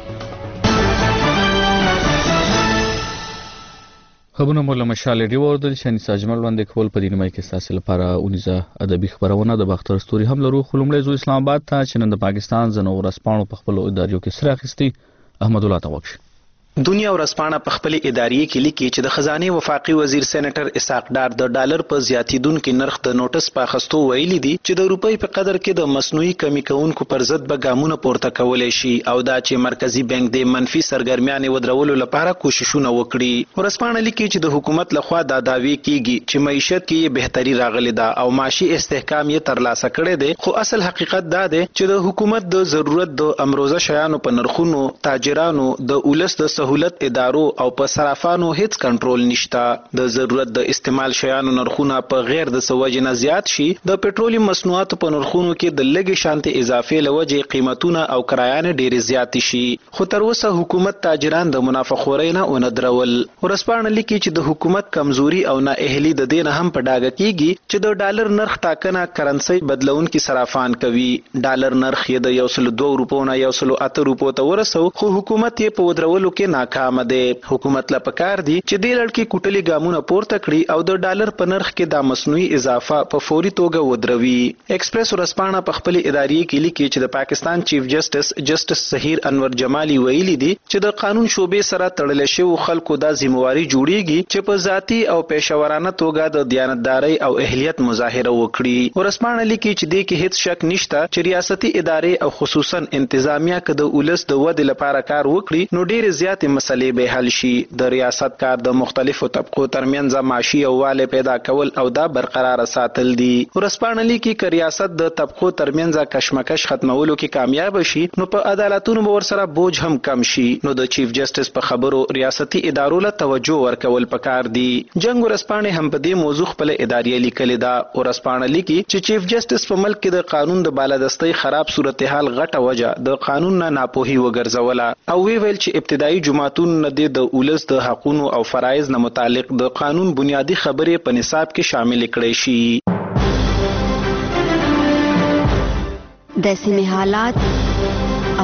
خبرونه مولا مشال ریډیو اوردل شنی ساجمل باندې کول په دینمای کې تاسو لپاره اونیزه ادبي خبرونه د باختر ستوري هم لرو. خلومړی زو اسلام آباد ته چې نن د پاکستان زنو ورسپانو په خپل اداریو کې سره اخیستي احمد الله توکش دنیا ورځپاڼه په خپل ادارې کې لیکي چې د خزانه وفاقي وزیر سېنیټر اسحاق ډار د ډالر په زیاتیدونکو نرخ د نوټس په اخستو ویلي دي چې د روپۍ په قدر کې د مصنوعي کمی کوونکو پر ضد به ګامونه پورته کولای شي او دا چې مرکزی بانک د منفي سرګرمیانې ودرولو لپاره کوششونه وکړي. ورځپاڼه لیکي چې د حکومت لخوا دا دعوی کیږي چې معیشت کې بهتري راغلي ده او معاشي استحکام یې ترلاسه کړی دی خو اصل حقیقت دا دی چې د حکومت د ضرورت د امروزه شیانو په نرخونو تاجرانو د اولس د سہولت ادارو او په صرافانو هیڅ کنټرول نشته. د ضرورت د استعمال شیانو نرخونه په غیر د سوجنه زیات شي. د پټرولیم مصنوعاتو په نرخونو کې د لګي شانتي اضافه لوجه قیمتونه او کرایانه ډېر زیات شي خو تر اوسه حکومت تاجران د منافخورۍ نه وندرول. ورسپانه لیکي چې د حکومت کمزوري او نااهلي د دین هم په ډاګه کیږي چې د ډالر نرخ ټاکنه کرنسي بدلونکي صرافان کوي. ډالر نرخ یې د 102 روپو نه 108 روپو ته ورسو خو حکومت یې په ودرولو کې ناکام دی. حکومت لا پکار دی چې د لړکی کوټلي ګامونه پورته کړي او د ډالر په نرخ کې د مصنوعي اضافه په فوري توګه ودروي. ایکسپریس ورسپانه په خپل ادارې کې لیکي چې د پاکستان چیف جسټس ظهیر انور جمالي ویلي دي چې د قانون شوبې سره تړل شوی خلکو د ذمہواری جوړیږي چې په ذاتی او پېښورانه توګه د دیانتداري او اهلیت مظاهره وکړي. ورسپانه لیکي چې د کې هیڅ شک نشته چې ریاستي ادارې او خصوصا انتظامیه کده ولس د ودې لپاره کار وکړي نو ډېر زیات مسلې به حل شي. د ریاست کار د مختلفو طبقو ترمنځ معاشي یووالی پیدا کول او دا برقرار ساتل دي. ورسپانه لیکي چې ریاست د طبقو ترمنځ کشمکش ختمولو کې کامیاب شي نو په عدالتونو به ورسره بوج هم کم شي. نو د چیف جسټس په خبرو ریاستي ادارو له توجه ورکول پکار دي. جنگ ورسپانه هم په دې موضوع خپل ادارې لیکلې ده. ورسپانه لیکي چې چیف جسټس په ملک کې د قانون د بالادستۍ خراب صورتحال غټه وجه د قانون نه ناپوهي وګرځوله او ویل چې ابتدایي جماعتونو نه د ولس د حقوقو او فرایض نه متعلق د قانون بنیادی خبرې په نصاب کې شامل کړي شي. د سیمې حالات او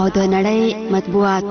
او د نړۍ مطبوعات.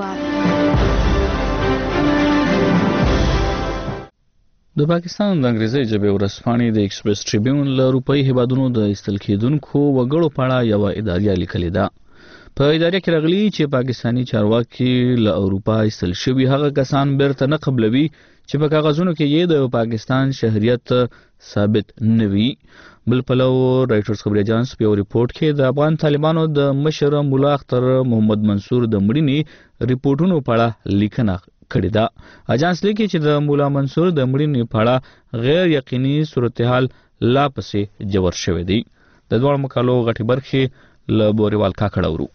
د پاکستان د انګریزي ژبې ورځپاڼې د ایکسپریس ټریبیون له اروپایي هیوادونو د ایستل کېدونکو وګړو په اړه یوه اداریه لیکلې ده. په اداریه کې راغلي چې پاکستانی چارواکي له اروپا ایستل شوي هغه کسان بیرته نه قبلوي چې په کاغذونو کې یې د پاکستان شهریت ثابت نه وي. بل پلو رایټرز خبري اجانس په یو ریپورت کې د افغان طالبانو د مشر مولا اختر محمد منصور د مړینې ریپورتونو په اړه لیکنه کړی ده. اجانس لیکي چې د مولا منصور د مړینې په اړه غیر یقیني صورتحال لا پسې جوړ شوی دی. د دوه مقالو غټي برخې له بوريوال کاکړ اورو.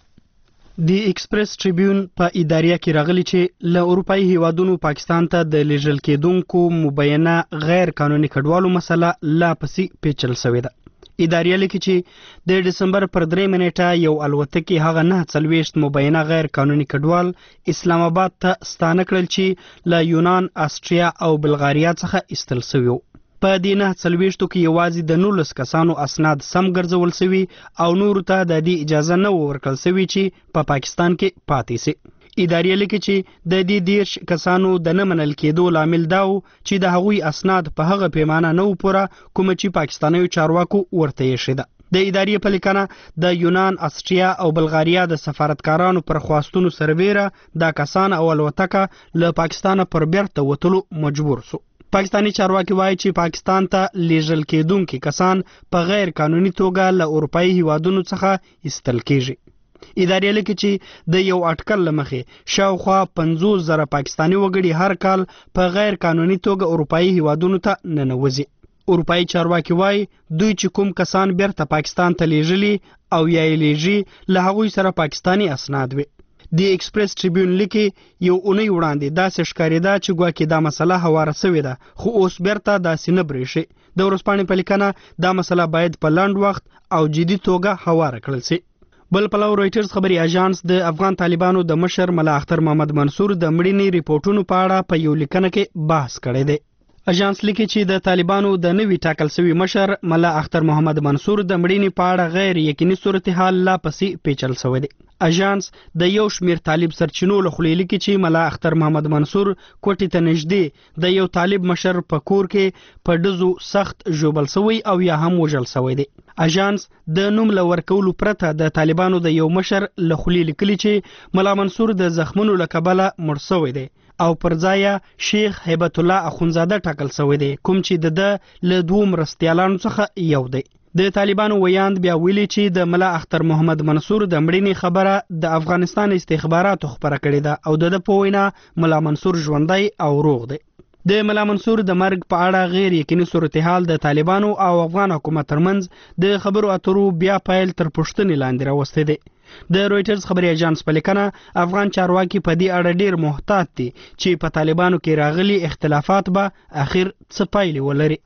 د ایکسپریس ټریبیون په اداریه کې راغلی چې له اروپایي هیوادونو پاکستان ته د لیږل کېدونکو مبینه غیر قانوني کډوالو مسله لا پسې پیچل شوې ده. اداریه لیکي چې د دسمبر پر 3 منېټه یو الوتکې هغه 49 مبینه غیر قانوني کډوال اسلام آباد ته ستانه کړل چې له یونان، آسټریا او بلغاریا څخه ایستل شوي. په دې 49 کې یوازې د 19 کسانو اسناد سم ګرځول شوي او نورو ته د دې اجازه نه ورکړل شوي چې په پاکستان کې پاتې شي. اداري لیکي چې د دې 10 کسانو د نه منل کېدو لامل دا و چې د هغوی اسناد په هغه پیمانه نه و پوره کوم چې پاکستاني چارواکو ورته یې شیده. د اداري په لیکنه د یونان، آسټریا او بلغاریا د سفارتکارانو پر خواستونو سربیره دا کسان او الوتکه له پاکستانه پر بیرته وتلو مجبور شو. پاکستانی چارواکي وایي چې پاکستان ته لیږل کېدونکي کسان په غیر قانوني توګه له اروپایي هیوادونو څخه ایستل کېږي. ادارې لیکي چې د یو اټکل لمخې شاوخوا 50,000 پاکستانی وګړي هر کال په غیر قانوني توګه اروپایي هیوادونو ته ننوځي. اروپایي چارواکي وایي دوی چې کوم کسان بیرته پاکستان ته لیږلي او یا یې لیږي له هغوی سره پاکستانی اسناد وي. د ایکسپریس ټریبیون لیکي یو اونۍ وړاندې داسې ښکارېده چې ګواکې دا مسله هواره شوې ده، خو اوس بیرته داسې نه برېښي. د ورځپاڼې په لیکنه دا مسله باید په لنډ وخت او جدي توګه هواره کړل شي. بل پلو رایټرز خبري اژانس د افغان طالبانو د مشر مولا اختر محمد منصور د مړینې ریپورتونو په اړه په یو لیکنه کې بحث کړی دی. اژانس لیکي چې د طالبانو د نوي ټاکل شوي مشر مولا اختر محمد منصور د مړینې په اړه غیر یقیني صورتحال لا پسې پیچل شوی دی. اژانس د یو شمیر طالب سرچینو له خولې لیکي چې مولا اختر محمد منصور کوټې ته نږدې د یو طالب مشر په کور کې په ډزو سخت ژوبل شوی او یا هم وژل شوی دی. اژانس د نوم له ورکولو پرته د طالبانو د یو مشر له خولې لیکلي چې مولا منصور د زخمونو له کبله مړ شوی دی او پر ځای شیخ هیبت الله اخونزاده ټاکل شوی دی کوم چې د له دوه مرستیالانو څخه یو دی. د طالبانو ویاند بیا ویلي چې د مولا اختر محمد منصور د مړینې خبره د افغانستان استخباراتو خبره کړې ده او د په وینا مولا منصور ژوندی او روغ دی. د مولا منصور د مرګ په اړه غیر یقیني صورتحال د طالبانو او افغان حکومت ترمنځ د خبرو اترو بیا پیل تر پوښتنې لاندې راوستی دی. د رویټرز خبري اژانس په لیکنه افغان چارواکي په دې اړه ډیر محتاط دي چې په طالبانو کې راغلي اختلافات به اخر څه پایلې ولري.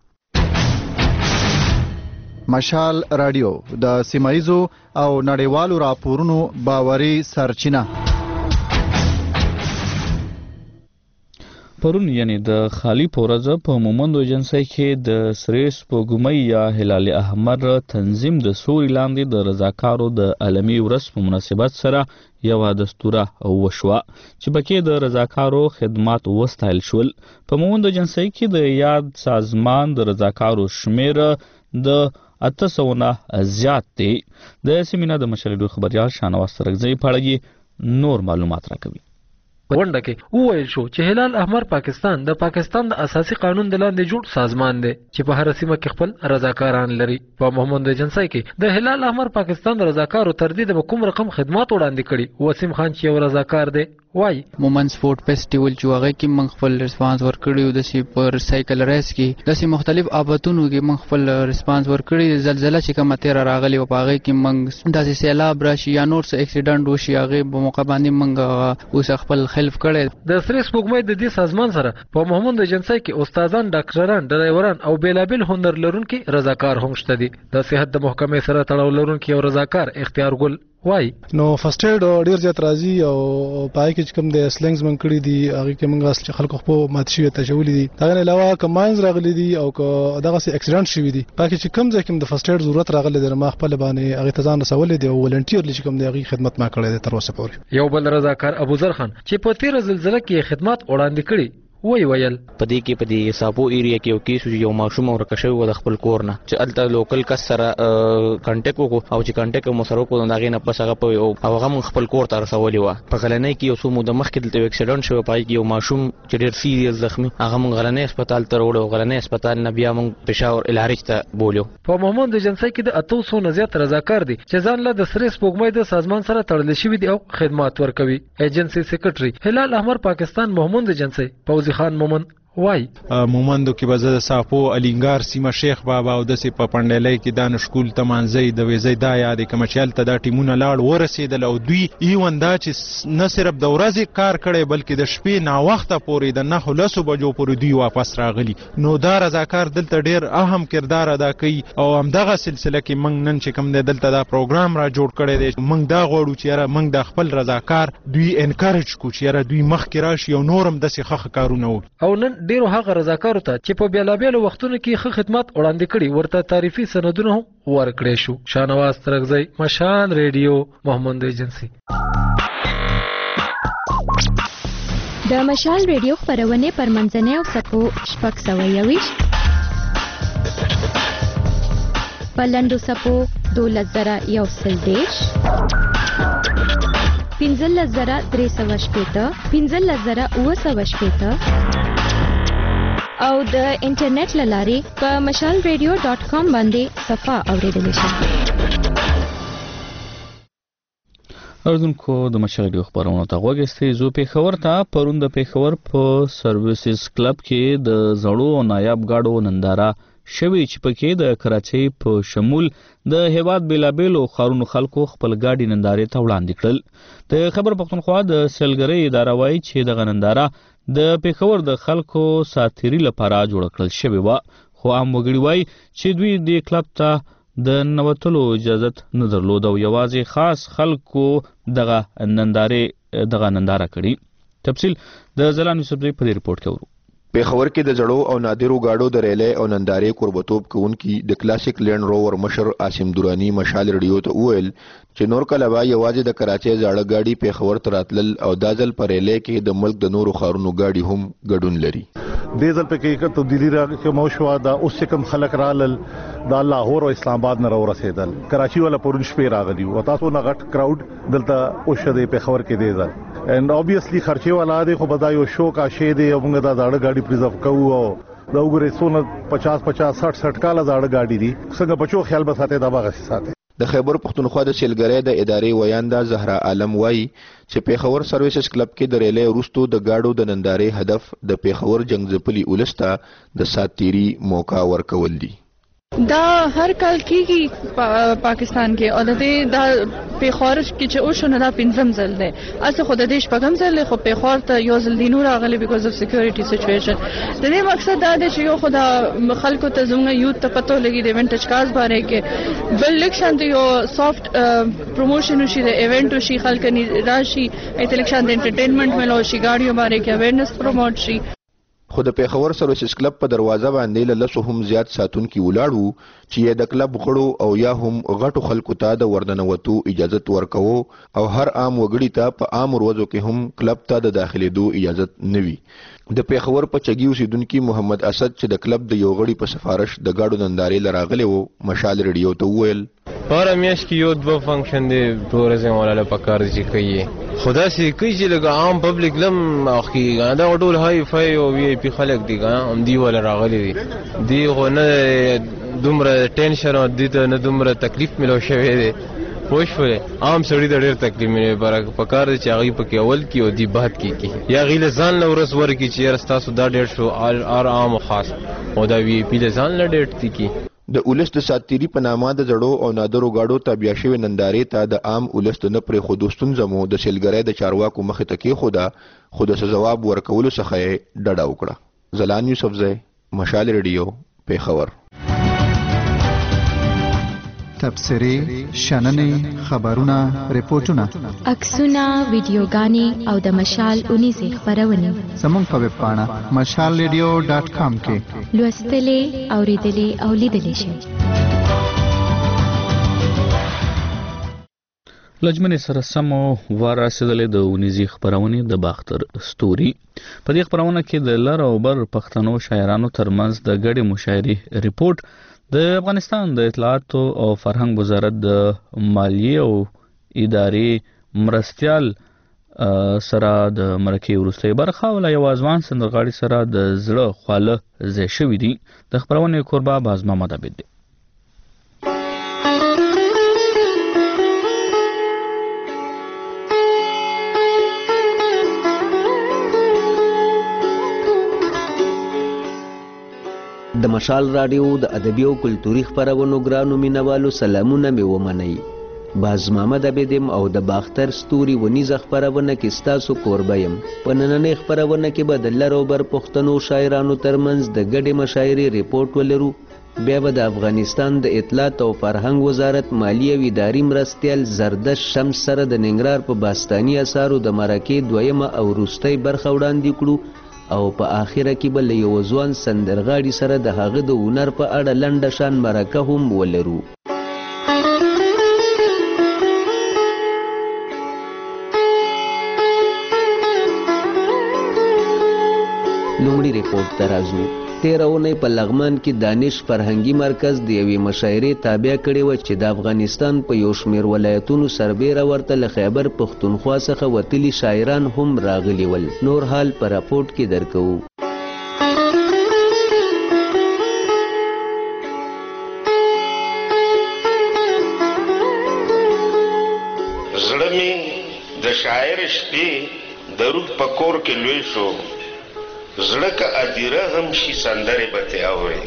مشال رادیو د سیمایزو او نړیوالو راپورونو باوري سرچینه. پرون یعنی د خالی پورزه په مومندو ایجنسی کې د سری سپوږمۍ یا هلال احمر تنظیم د سوري لاندې د رضاکارو د عالمي ورځ په مناسبت سره یوه دستوره وشوه چې پکې د رضاکارو خدمات وستایل شول. په مومندو ایجنسی کې د یاد سازمان د رضاکارو شمیر د 800 نه زیات دی. د سیمینار د مشر خبريال شانواز ترغزی په اړه نور معلومات راکوي. ونډه کې وویل شو چې هلال احمر پاکستان د پاکستان د اساسي قانون د لاندې جوړ سازمان دی چې په هر سیمه کې خپل رضاکاران لري. په محمد ایجنسی کې د هلال احمر پاکستان د رضاکارو تر دې د کوم رقم خدمات وړاندې کړي. وسیم خان چې یو رضاکار دی وای مومن سپورت فیسټیوال چې هغه کې موږ خپل ریسپانس ورکړیو د سی پر سایکل ریس کې د سی مختلف آباتونو کې موږ خپل ریسپانس ورکړی. زلزلہ چې کومه تیر راغلی او هغه کې موږ د سیلاب راشي یا نور څه اکسیډنټ وشي هغه په موقع باندې موږ اوس خپل خلف کړی. د سری سپوږمۍ د دې سازمان سره په محمد ایجنسی کې استادان، ډاکټران، ډرایوران او بیلابل هنر لرونکي رضاکار هم شته دي. د صحت د محکمې سره تړاو لرونکي یو رضاکار اختیار ګل وای نو فرست ایډ ډیر زیات راځي او پای کې کوم د سلنګز من کړی دي هغه کې موږ اصل خلکو خو مات شي تجولې دي دا نه علاوه کماینز راغلي دي او دغه سي اکسیډنټ شوی دي پای کې کوم ځکه د فرست ایډ ضرورت راغلي د ما خپل باندې هغه تزان رسول دي او ولنټیر لږ کوم د هغه خدمت ما کړی دی تر اوسه پورې. یو بل رضاکار ابوذر خان چې په تیر زلزلہ کې خدمات وړاندې کړي وی ویل پدې کې پدې ساپو ایریا کې یو کیس یو ماشوم ورکه شوی و د خپل کور نه چې الته لوکل کس سره کانټیکټ وکړو او چې کانټیکټ مو سره وکړو دا غي نه پس هغه په هغه خپل کور ته رسولې و په غلنۍ کې یو څو مو د مخ کې د اکسیډنټ شوی پای کې یو ماشوم چې ډېر سیریس زخمی هغه مونږ غلنۍ هسپتال ته وړو غلنۍ هسپتال نه بیا مونږ پېښور الهارج ته بولیو. په محمد ایجنسی کې د 800 نه زیات رضاکار دي چې ځان له د سره سپوږمۍ د سازمان سره تړل شوی دي او خدمات ورکوي. ایجنسی سیکریټري هلال احمر پاکستان محمد ایجنسی فوزي خان مومن وای مومندو کې به د ساپو الینګار سیمه شیخ بابا او د سی په پندلې کې د نشکول تمانځي د ویزې دا یادې کمچل ته د ټیمونه لاړ ورسېدل او دوی ایوندا چې نه صرف د ورځې کار کړي بلکې د شپې نا وخته پورې د 9:00 بجو پورې دوی واپس راغلي. نو دا رضاکار دلته ډیر اهم کردار ادا کوي او همدغه سلسله کې موږ نن چې کوم دلته دا پروګرام را جوړ کړی دی موږ دا غواړو چې موږ د خپل رضاکار دوی انکریج کو چې دوی مخکې راشي او نورم د سیخه کارونه وکړي. او نن ډیرو هغه رضاکارو ته چې په بیلابیلو وختونو کې ښه خدمات وړاندې کړي ورته تعریفي سندونه هم ورکړي شو. شاهنواز ترغزی مشال ریډیو محمد ایجنسی. د مشال ریډیو خبرونه پر منځنۍ او سپو شپږ سوه یویشت په لنډو سپو 12,130 15,380 15,980 او د انټرنیټ لارې په mashalradio.com باندې صفه اوریدل شي. اوردونکو د مشال ریډیو خبرونه ته وګورئ. زو پیښور ته پرون د پیښور په سرویسز کلب کې د زړو او نایاب گاډو ننداره شوی چې پکې د کراچۍ په شمول د هیواد بیلابیلو ښارونو خلکو خپل گاډي نندارې ته وړاندې کړل. د خبر پښتونخوا د سیلګرۍ اداره وایي چې دغه ننداره د پیښور د خلکو ساتيري لپاره جوړ کړل شوی و خو عام وګړي وایي چې دوی د کلب ته د نوتلو اجازه نه درلود او یوازې خاص خلکو دغه ننداره کړي. تفصیل د زلان یوسف په دې رپورت کې ورو. پیښور کې د زړو او نادرو گاډو د ریلې او نندارې قربتوب کوونکی د کلاسیک لینډ روور مشر عاصم دورانی مشال ریډیو ته وویل چې نور کله به یوازې د کراچۍ زاړه گاډي پیښور ته راتلل او دا ځل په ریلې کې د ملک د نورو ښارونو گاډي هم ګډون لري. دې ځل په کې تبدیلی راغله موشوا دا اوس کم خلک رالل د لاهور او اسلام آباد نه ورسېدل کراچۍ ولا پرون شپې راغلی او تاسو نه غټ کراود دلته اوشه د پیښور کې دی ځل and obviously خرچه والا دی خو بدایو شو کا شه دی موږ دا زاړه گاډي پریزرو کوو او دا وګورئ سونه 50 60 کاله زاړه گاډي دي څنګه بچو خیال بساته دا باغ ساته. د خیبر پښتونخوا د سیلګرۍ د ادارې ویاندا زهرا عالم وایي چې پیښور سرویسز کلب کې د ریلې وروستو د گاډو د نندارې هدف د پیښور جنگځپلي ولسته د ساتيري موقع ورکول دي. دا هر کال کېږي پاکستان کې او د دې د پیښور کې چې اوښونه دا پنځم ځل دی اصل خو د دې شپږم ځل خو پیښور ته یو ځل دی نور راغلی بیکاز اف سکیورټي سچويشن. د دې مقصد دا دی چې یو خو د خلکو ته زموږ یوت ته پته لګي د ایونټ کاز باره کې بل لیکشن دی یو سافت پروموشن شي د ایونټ شي خلک راشي ایتلیکشن د انټرټینمنت ملو شي گاډیو باره کې اویرنس پروموټ شي. خو د پیښور سرویسز کلب په دروازه باندې لسو هم زیات ساتونکي ولاړو چې یې د کلب غړو او یا هم غټو خلکو ته د وردنوتو اجازه ورکوو او هر عام وګړي ته په عام ورځو کې هم کلب ته د داخليدو اجازه نه وي. د پیښور په چګي اوسیدونکي محمد اسد چې د کلب د یو غړي په سفارش د گاډو نندارې لراغلی وو مشال ریډیو ته وویل پاره میاش کې یو دوه فنکشن دی ټورزم ولاله پکار دي چې کوي خدا سي کوي چې لګ عام پبلک لم اخی دا ټول هاي فای او وی پی خلک دي هم دی ولا راغلي دي غو نه دومره ټینشن او دي ته نه دومره تکلیف ملو شوی دی پوښوي عام سړی د ډېر تکلیف مې برک پکار دي چې هغه پکې اول کې او دی بعد کې یا غیله ځان لورس ورکی چې رستاسو دا ډېر شو ار عام خاص او دا وی پی ځان ل ډېر تي کې د اولس د ساتيري په نامه د زړو او نادرو گاډو ته بیا شوی نندارې ته د عام اولس د نه پرې خودستون زمو د سیلګرۍ د چارواکو مخې ته کې خود څه جواب ورکولو څخه ډډه وکړه. زلان یوسفزی مشال ریډیو پیښور. تبصرې شننې خبرونه ریپورتونه عکسونه ویډیوګانې او د مشال اونیزې خپرونې زموږ په ویب پاڼه mashalradio.com کې لوستلې اوریدلې او لیدلې شئ. لجمنې سره سمو وار رسېدلې د اونیزې خپرونې د باختر ستوري. په دې خپرونه کې د لر او بر پښتنو شاعرانو ترمنځ د ګډې مشاعرې ریپورت، د افغانستان د اطلاعاتو او فرهنګ وزارت د مالیې او ادارې مرستیال سره د مرکې وروستۍ برخه او له یو ځوان سندرغاړي سره د زړه خواله ځای شوي دي. د خپرونې کوربه باز محمد عبید دی. د مشال رادیو د ادبي او کلتوري خپرونو ګرانو مینوالو سلامونه مې ومنئ. باز محمد عبیدم او د باختر ستوري ونیزه خپرونه کې ستاسو کوربه یم. په نننۍ خپرونه کې به د لر او بر پښتنو شاعرانو ترمنځ د ګډې مشاعرې ریپورټ ولرو. بیا به د افغانستان د اطلاعات او فرهنګ وزارت مالیې او اداري مرستیال زردش شمس سره د ننګرهار په باستاني اثارو د مرکې دویمه او وروستۍ برخه وړاندې کړو او په آخره کې به له یو ځوان سندرغاړي سره د هغه د هنر په اړه لنډه شان مرکه هم ولرو. لومړی ریپورټ ته راځو. تېره اونۍ په لغمان کې دانش فرهنګي مرکز د یوې مشاعرې تابع کړې وه چې د افغانستان په یو شمېر ولایتونو سربیره ورته له خیبر پښتونخوا څخه وتلي شاعران هم راغلي ول. نور حال په راپورټ کې درکوو. زړه مې د شاعر شپې د روح په کور کې لوی شو، زړه که ادیره هم شي سندرې به تې اورې.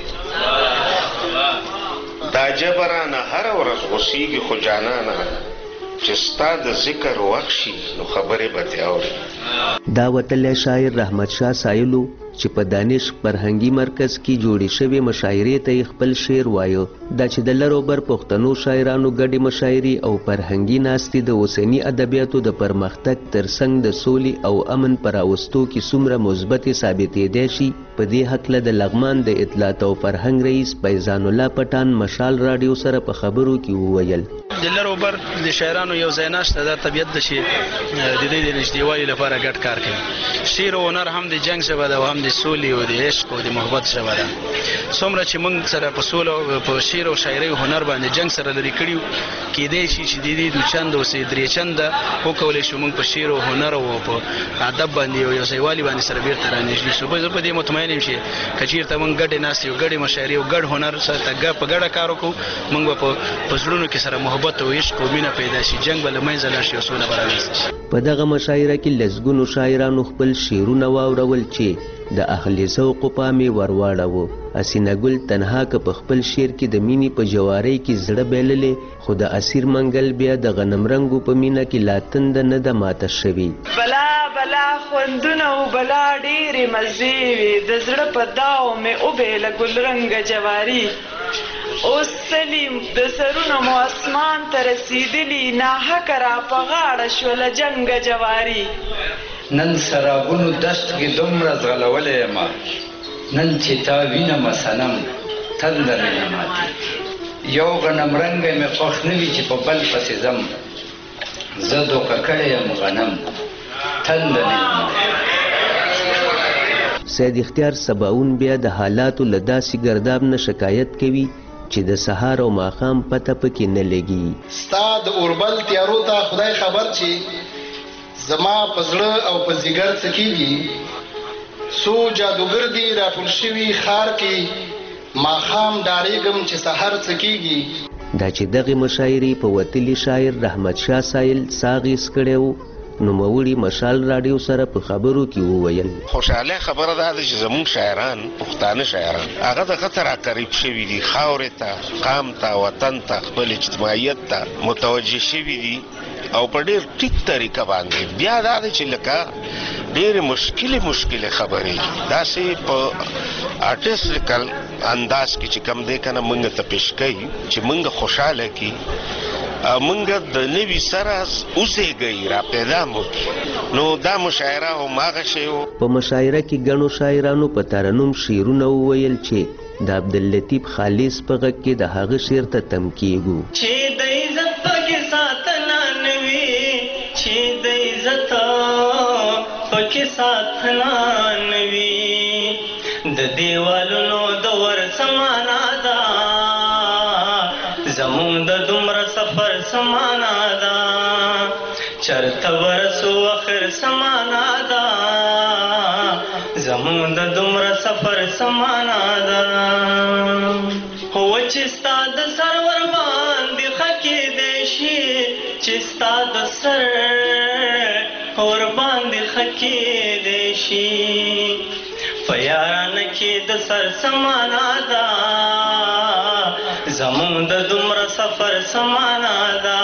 دا جبرانه هره ورځ غوسیږي خو جانانه، چې ستا د ذکر وخت شي نو خبرې به تې اورې. دا وتلی شاعر رحمت شاه سایلو چې په دانش فرهنګي مرکز کې جوړې شوې مشاعرې ته یې خپل شعر وایه. دا چې د لر او بر پښتنو شاعرانو ګډې مشاعرې او فرهنګي ناستې د اوسني ادبیاتو د پرمختګ ترڅنګ د سولې او امن په راوستو کې څومره مثبتې ثابتېدی شي، په دې هکله د لغمان د اطلاعات او فرهنګ رئیس فیضان الله پټان مشال راډیو سره په خبرو کې وویل. د لر او بر د شاعرانو یو ځای ناشته دا طبیعت ده چې د دې د نږدېوالي لپاره ګډ کار کوي. شعر او هنر هم د جنګ ژبه ده او هم د سولې او د عشق او د محبت ژبه ده. څومره چې موږ سره په سوله او په شعر او شاعرۍ او هنر باندې جنګ سره لرې کړي کېدی شي چې د دې 2 چنده او 3 چنده وکولی شو موږ په شعر او هنر او په ادب باندې یو ځایوالي باندې سره بیرته رانږدې شو. زه په دې مطمئن یم چې که چېرته موږ ګډې ناستې او ګډې مشاعرې او ګډ هنر سره په ګډه کار وکړو، موږ به په زړونو کې سره محبت او عشق او مینه پیدا شي، جنګ به له منځه لاړ شي او سوله به رامنځته شي. په دغه مشاعره کې لسګونو شاعرانو خپل شعرونه واورول چې د اهل ذوق پام یې ورواړاوه. حسینه ګل تنها که په خپل شعر کې د مینې په جوارۍ کې زړه بایللې، خو د اسیر منګل بیا د غنم رنګو په مینه کې لا تنده نه ده ماته شوې. بلا بلا خوندونه او بلا ډېرې مزې وې، د زړه په داو مې وبېله ګلرنګه جواري. اوس سلیم د سرونو مو اسمان ته رسېدلي، ناحقه را په غاړه شوله جنګه جواري. نن سرابونو دشت کې دومره ځغلولی یم، نن چې تا وینم صنم تنده مې نه ماتي. یو غنم رنګی مې خوښ نه وي چې په بل پسې ځم، زه دوکه کړی یم غنم تنده مې نه ماتي. سید اختیار سباون بیا د حالاتو له داسې ګرداب نه شکایت کوي چې د سهار او ماښام پته پکې نه لګي. ستا د اوربل تیارو ته خدای خبر چې زما په زړه او په ځیګر څه کېږي. څو جادوګر دي راټول شوي ښار کې، ماښام ډارېږم چې سحر څه کېږي. دا چې دغې مشاعرې په وتلي شاعر رحمت شاه سایل ساغیز کړی و، نوموړي مشال راډیو سره په خبرو کې وویل. خوشحاله خبره دا ده چې زموږ شاعران پښتانه شاعران هغه دغه ته راقریب شوي دي، خاورې ته، قام ته، وطن ته، خپل اجتماعیت ته متوجه شوي دي او په ډېر ټیک طریقه باندې. بیا دا ده چې لکه ډېرې مشکلې خبرې داسې په آرټسټیکل انداز کې چې کم دی کنه موږ ته پیش کوي چې موږ خوشاله کی موږ د نوي سره اوسېږئ را پیدا مو نو دا مشاعره هم هغه شی و. په مشاعره کې ګڼو شاعرانو په ترنم شعرونه وویل چې د عبداللطیف خالص په غږ کې د هغه شعر ته تم کیږو چې د عزت پکې ساتنه نوي چې د عزت پکې ساتنه نوي د دیوالونو د ور سمانا دا زمون د دومره سفر سمانا دا چرته ورسو اخر سمانا دا زمون د دومره سفر سمانا دا هو چې ستا د سر ور باندې خکې دی شي چې ستا د سر ور باندې خکې دی شي په یارانه کې د سر سمانا دا زمون د دومره سفر سمانا دا.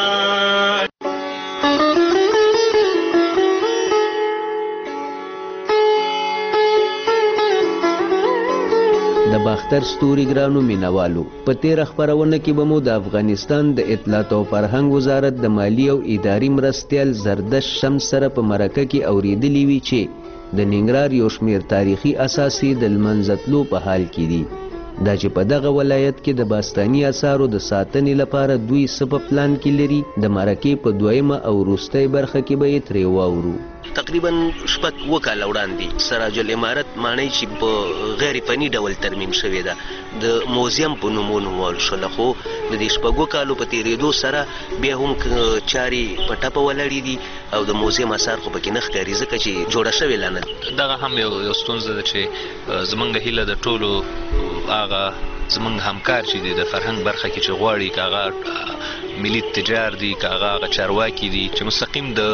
د باختر ستوري ګرانو مینوالو په تیر خبرونه کې به مو د افغانستان د اطلاعات او فرهنګ وزارت د مالی او اداري مرستیال زردش شمس سره په مرکه کې اوریدلی وی چې د ننګرهار یو شمیر تاریخي اساسي د لمنځتلو په حال کې دي دا چې په دغه ولایت کې د باستاني اثارو د ساتنې لپاره دوی څه په پلان کې لري د مرکې په دویمه او وروستۍ برخه کې به یې ترې واورو. تقریبا شپږ وکاله وړاندې سراج الامارت ماڼۍ چې په غیر فني ډول ترمیم شوې ده د موزیم په نوم ونومول شوله خو د دې شپږو کالو په تېرېدو سره بیا هم چارې په ټپه ولاړې دي او د موزیم اثار خو پکې نه ښکاري ځکه چې جوړه شوې لا نه. دغه هم یو ستونزه ده چې زمونږ هیله د ټولو هغه زمونږ همکار چې دی د فرهنګ برخه کې چې غواړي که هغه ملي تجار دي که هغه چارواکي دي چې مستقیم د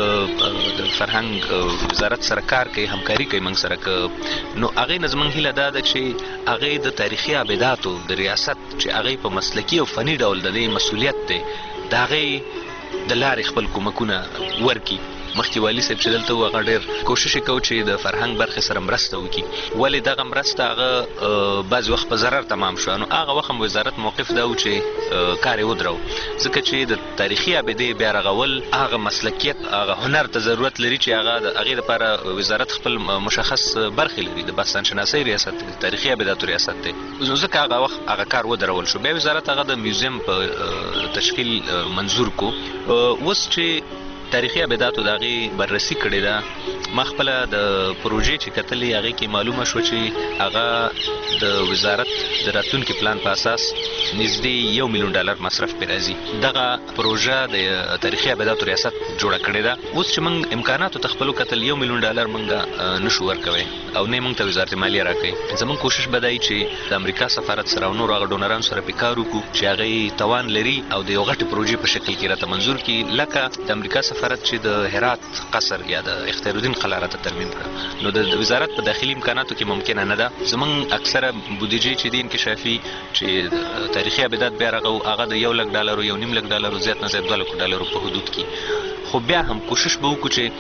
فرهنګ وزارت سره کار کوي همکاري کوي موږ سره نو هغې نه زموږ هیله دا ده چې هغې د تاریخي ابداتو د ریاست چې هغې په مسلکي او فني ډول د دې مسؤلیت دی د هغې د لارې خپل کومکونه ورکړي. مخکې والي صاحب چې دلته و هغه ډېر کوشش یې کوو چې د فرهنګ برخې سره مرسته وکړي ولې دغه مرسته هغه بعضې وخت په ضرر تمام شوه نو هغه وخت هم وزارت موقف دا و چې کار یې ودرو ځکه چې د تاریخي ابدې بیا رغول هغه مسلکیت هغه هنر ته ضرورت لري چې هغه د هغې دپاره وزارت خپل مشخص برخې لري د باستان شناسۍ ریاست دی د تاریخي ابداتو ریاست دی نو ځکه هغه وخت هغه کار ودرول شو بیا وزارت هغه د میوزیم په تشکیل منظور کو اوس چې تاریخي ابداتو د هغې بررسي کړې ده ما خپله د پروژې چې کتلې هغې کې معلومه شوه چې هغه د وزارت د راتلونکي پلان په اساس نږدې $1,000,000 مصرف پرې راځي دغه پروژه د تاریخي ابداتو ریاست جوړه کړې ده اوس چې موږ امکاناتو ته خپلو کتل $1,000,000 موږ نشو ورکوی او نه موږ ته وزارت مالیه راکوي زموږ کوشش به دی چې د امریکا سفارت سره او نورو هغه ډونرانو سره پې کار وکړو چې هغې توان لري او د یو غټې پروژې په شکل کې راته منظور کړي لکه د امریکا سفارت چې د هرات قصر یا د اختیار الدین قلعه راته ترمیم کړه نو د وزارت په داخلي امکاناتو کې ممکنه نه ده زموږ اکثره بودیجې چې دي انکشافي چې تاریخي ابدات بیا رغو هغه د $1,00,000 $1,50,000 زیات نه زیات $2,00,000 په حدود کې خو بیا هم کوشش به وکړو چې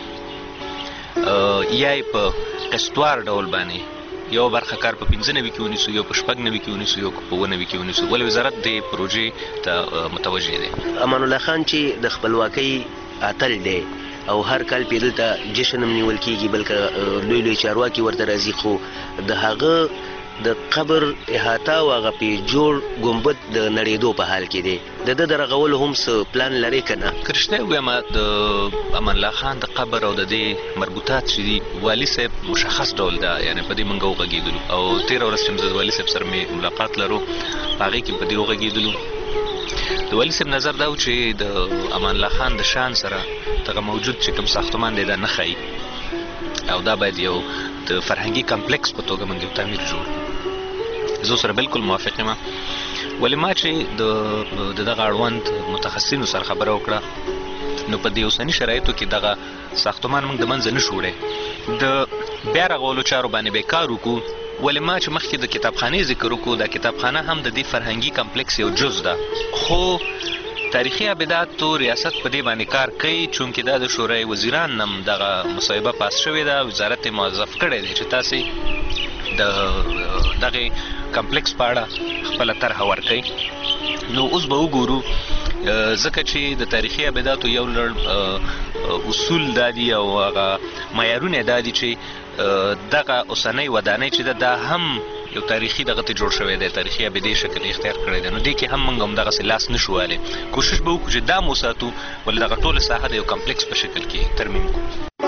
یا یې په قسطوار ډول باندې یو برخه کار په 95 کې ونیسو یو په 96 کې ونیسو یو په 99 کې ونیسو ولې وزارت د پروژې ته متوجه دی. امان الله خان چې د خپلواکۍ اتل دی او هر کال پې دلته جشن هم نیول کېږي بلکې لوی لوی چارواکي ورته راځي خو د هغه د قبر احاطه او هغه پې جوړ ګمبد د نړېدو په حال کې دی د ده د رغولو هم څه پلان لرې که نه؟ که رښتیا ووایم د امان الله خان د قبر او د دې مربوطات چې دي والي صاحب مشخص ډول ده یعنې په دې موږ وغږېدلو او تېره ورځ چې د والي صاحب سره مې ملاقات لرو په هغې کې په دې وغږېدلو د والي صاحب نظر دا و چې د امان الله خان د شان سره دغه موجود چې کوم ساختمان دی دا نه ښایي او دا باید یو د فرهنګي کمپلیکس په توګه موږ یو تعمیر جوړ زه سره بالکل موافق یم ولې ما چې د دغه اړوند متخصصینو سره خبره وکړه نو په دې اوسني شرایطو کې دغه ساختمان موږ د منځه نه شو وړی د بیا رغولو چارو باندې به کار وکړو ولې ما چې مخکې د کتابخانې ذکر وکړو دا کتابخانه هم د دې فرهنګي کمپلیکس یو جز ده خو تاریخي ابداتو ریاست په دې باندې کار کوي چونکې دا د شورای وزیران نم دغه مصوبه پاس شوې ده وزارت موظف کړی دی چې تاسې د دغه کمپلیکس په اړه خپله طرحه ورکوي. نو اوس به وګورو ځکه چې د تاریخي ابداتو یو لړ اصول دا دي او هغه معیارونه دا دي چې دغه اوسنۍ ودانۍ چې دا هم یو تاریخي دغه ته جوړ شوی دی تاریخي ابدي شکل اختیار کړی دی. نو دې کې هم موږ هم دغسې لاس نشو وهلی کوشش به وکړو چې دا مو وساتو ولې دغه ټوله ساحه د یو کمپلیکس په شکل کې ترمیم کړو.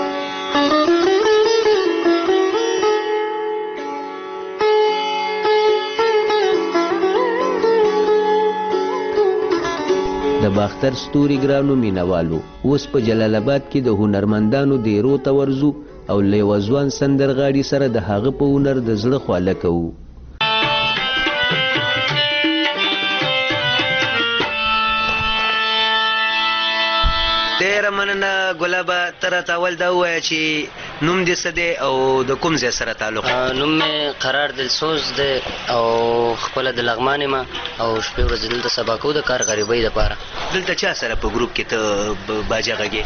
د باختر ستوري ګرانو مینوالو اوس په جلال آباد کې د هنرمندانو دیرو ته ورځو او له یوه ځوان سندرغاړي سره د هغه په هنر د زړه خواله کوو. ډېره مننه ګلابه ته راته اول دا ووایه چې نوم دې څه دی او د کوم ځای سره تعلق؟ نوم مې قرار دلسوز دی او خپله د لغمان یم او شپې ورځې دلته سبا کوو د کار غریبۍ دپاره. دلته چا سره په ګروپ کې ته باجه غږې؟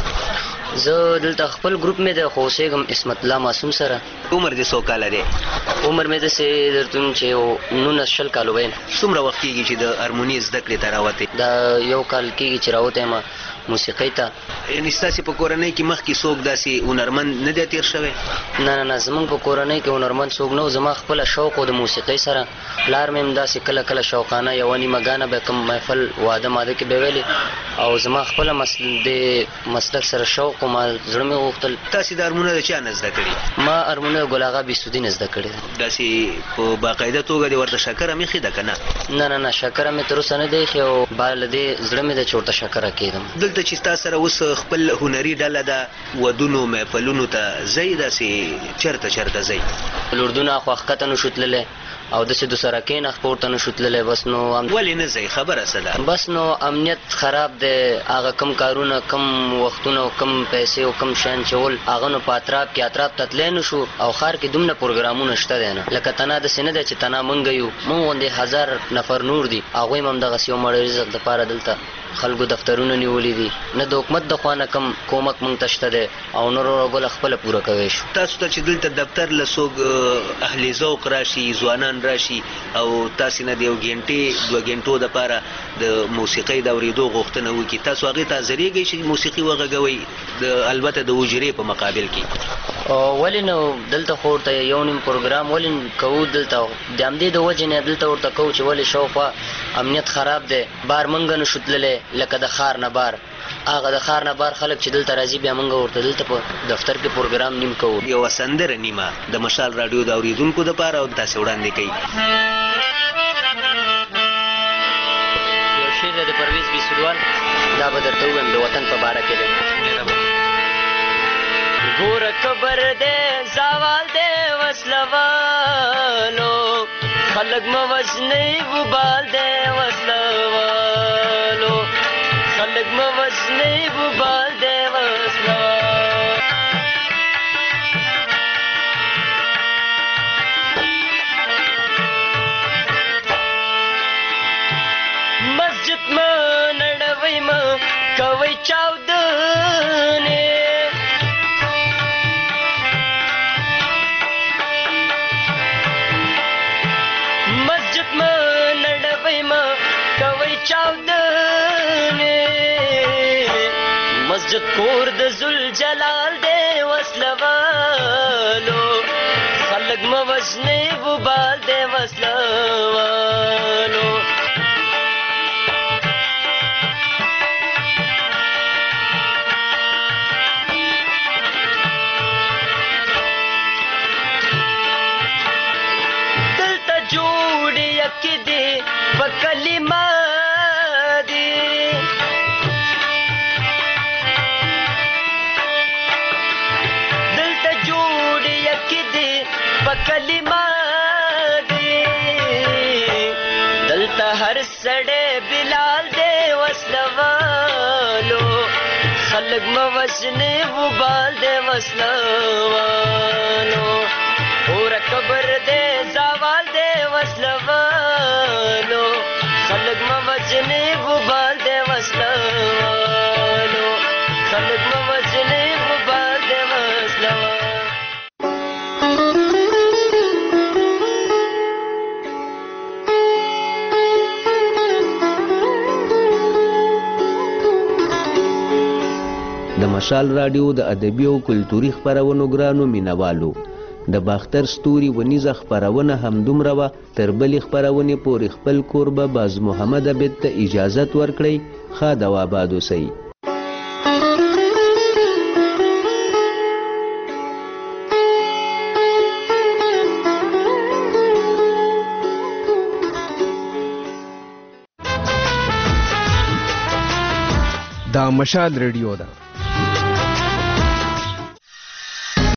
زه دلته خپل ګروپ مې دی خو اوسېږم عصمت الله معصوم سره. عمر دې څو کاله دی؟ عمر مې داسې درته ویم چې 19 کالو به یم. څومره وخت کېږي چې د هارموني زده کړې ته راوتې؟ دا یو کال کېږي چې راوتی یم موسیقۍ ته. یعنې ستاسې په کورنۍ کې مخکې څوک داسې هنرمند نه دی تېر شوی؟ نه زمونږ په کورنۍ کې هنرمند څوک نه و. زما خپله شوق و د موسیقۍ سره. پلار مې هم داسې کله کله شوقانه یوه نیمه ګانه به کوم محفل واده ماده کې به ویلې او زما خپله د مسلک سره شوق و. ما زړه مې غوښتل. تاسې د هارمونه د چا نه زده کړي؟ ما هارمونه د ګل اغا بیسودي نه زده کړې ده. داسې په باقاعده توګه دې ورته شکره مېښې ده که نه؟ نه شکره مې تر اوسه نه دی ایښې او له دې زړه مې ده چې ورته شکره کېدم. دلته چې ستا سره اوس خپل هنري ډله ده ودونو محفلونو ته ځئ داسې چېرته ځئ؟ لوردونه خوا ښکته نشو تللی او داسې دوسره کېنه پورته نشو تللی. بس نو ولې نه ځئ خبره څه ده؟ بس نو امنیت خراب دی. هغه کم کارونه کم وختونه او کم پیسې او کم شیان چې ول هغه نو په اطراف ته تللی نشو او ښار کې دومره پروګرامونه شته دی نه لکه تنها داسې نه دی چې تنها موږ یو موږ غوندې 1000 نفر نور دي هغوی هم همدغسې یو مړه رزق دپاره دلته خلکو دفترونه نیولي دي. نه د حکومت د خوا نه کم کومک موږ ته شته دی او نور ګله خپله پوره کوی شو. تاسو ته چې دلته دفتر له څوک اهل ذوق راشي ځوانان راشي او تاسې نه د یو ګنټې 2 ګنټو دپاره د موسیقۍ د اورېدو غوښتنه وکړي تاسو هغې ته حاضرېږئ چې موسیقي وغږوئ البته د اجرې په مقابل کې؟ ولې نو دلته خو ورته یو نیم پروګرام ولې کوو دلته د همدې د وجې نه دلته ورته کوو چې ولې شاوخوا امنیت خراب دی. بار موږ نشو تللی لکه د ښار نه بار هغه د ښار نه بار خلک چې دلته راځي بیا موږ ورته دلته په دفتر کې پروګرام نیم کوو. یوه سندره نیمه د مشال راډیو د اورېدونکو دپاره او تاسې وړاندې کوي. یو شعر دی د پرویز بیسودوال دا به درته ووایم د وطن په باره کې دی. ګوره کبر دی زوال دی وسله والو خلک مه وژنئ بوبال دی وسله والو خلک مه وژنئ بوبال دی وسله مسجد مه نړوئ مه کوئ چاودنې مسجد کور د ذوالجلال دی وسله والو خلک مه وژنئ بوبال دی وسله والو دلته جوړې عقیدې په کلمه کلمه دی دلته هر سړی بلال دی وسله والو خلک مه وژنئ بوبال دی وسله والو اوره قبر دی زوال دی وسله والو خلک مه وژنئ بوبال دی وسله مشال رادیو د ادبي او کلتوري خپرونو ګرانو مینوالو د باختر ستوري ونیزه خپرونه همدومره وه. تر بلې خپرونې پورې خپل کوربه باز محمد عبید ته اجازت ورکړئ. ښاد او آباد اوسئ. دا مشال ریډیو ده.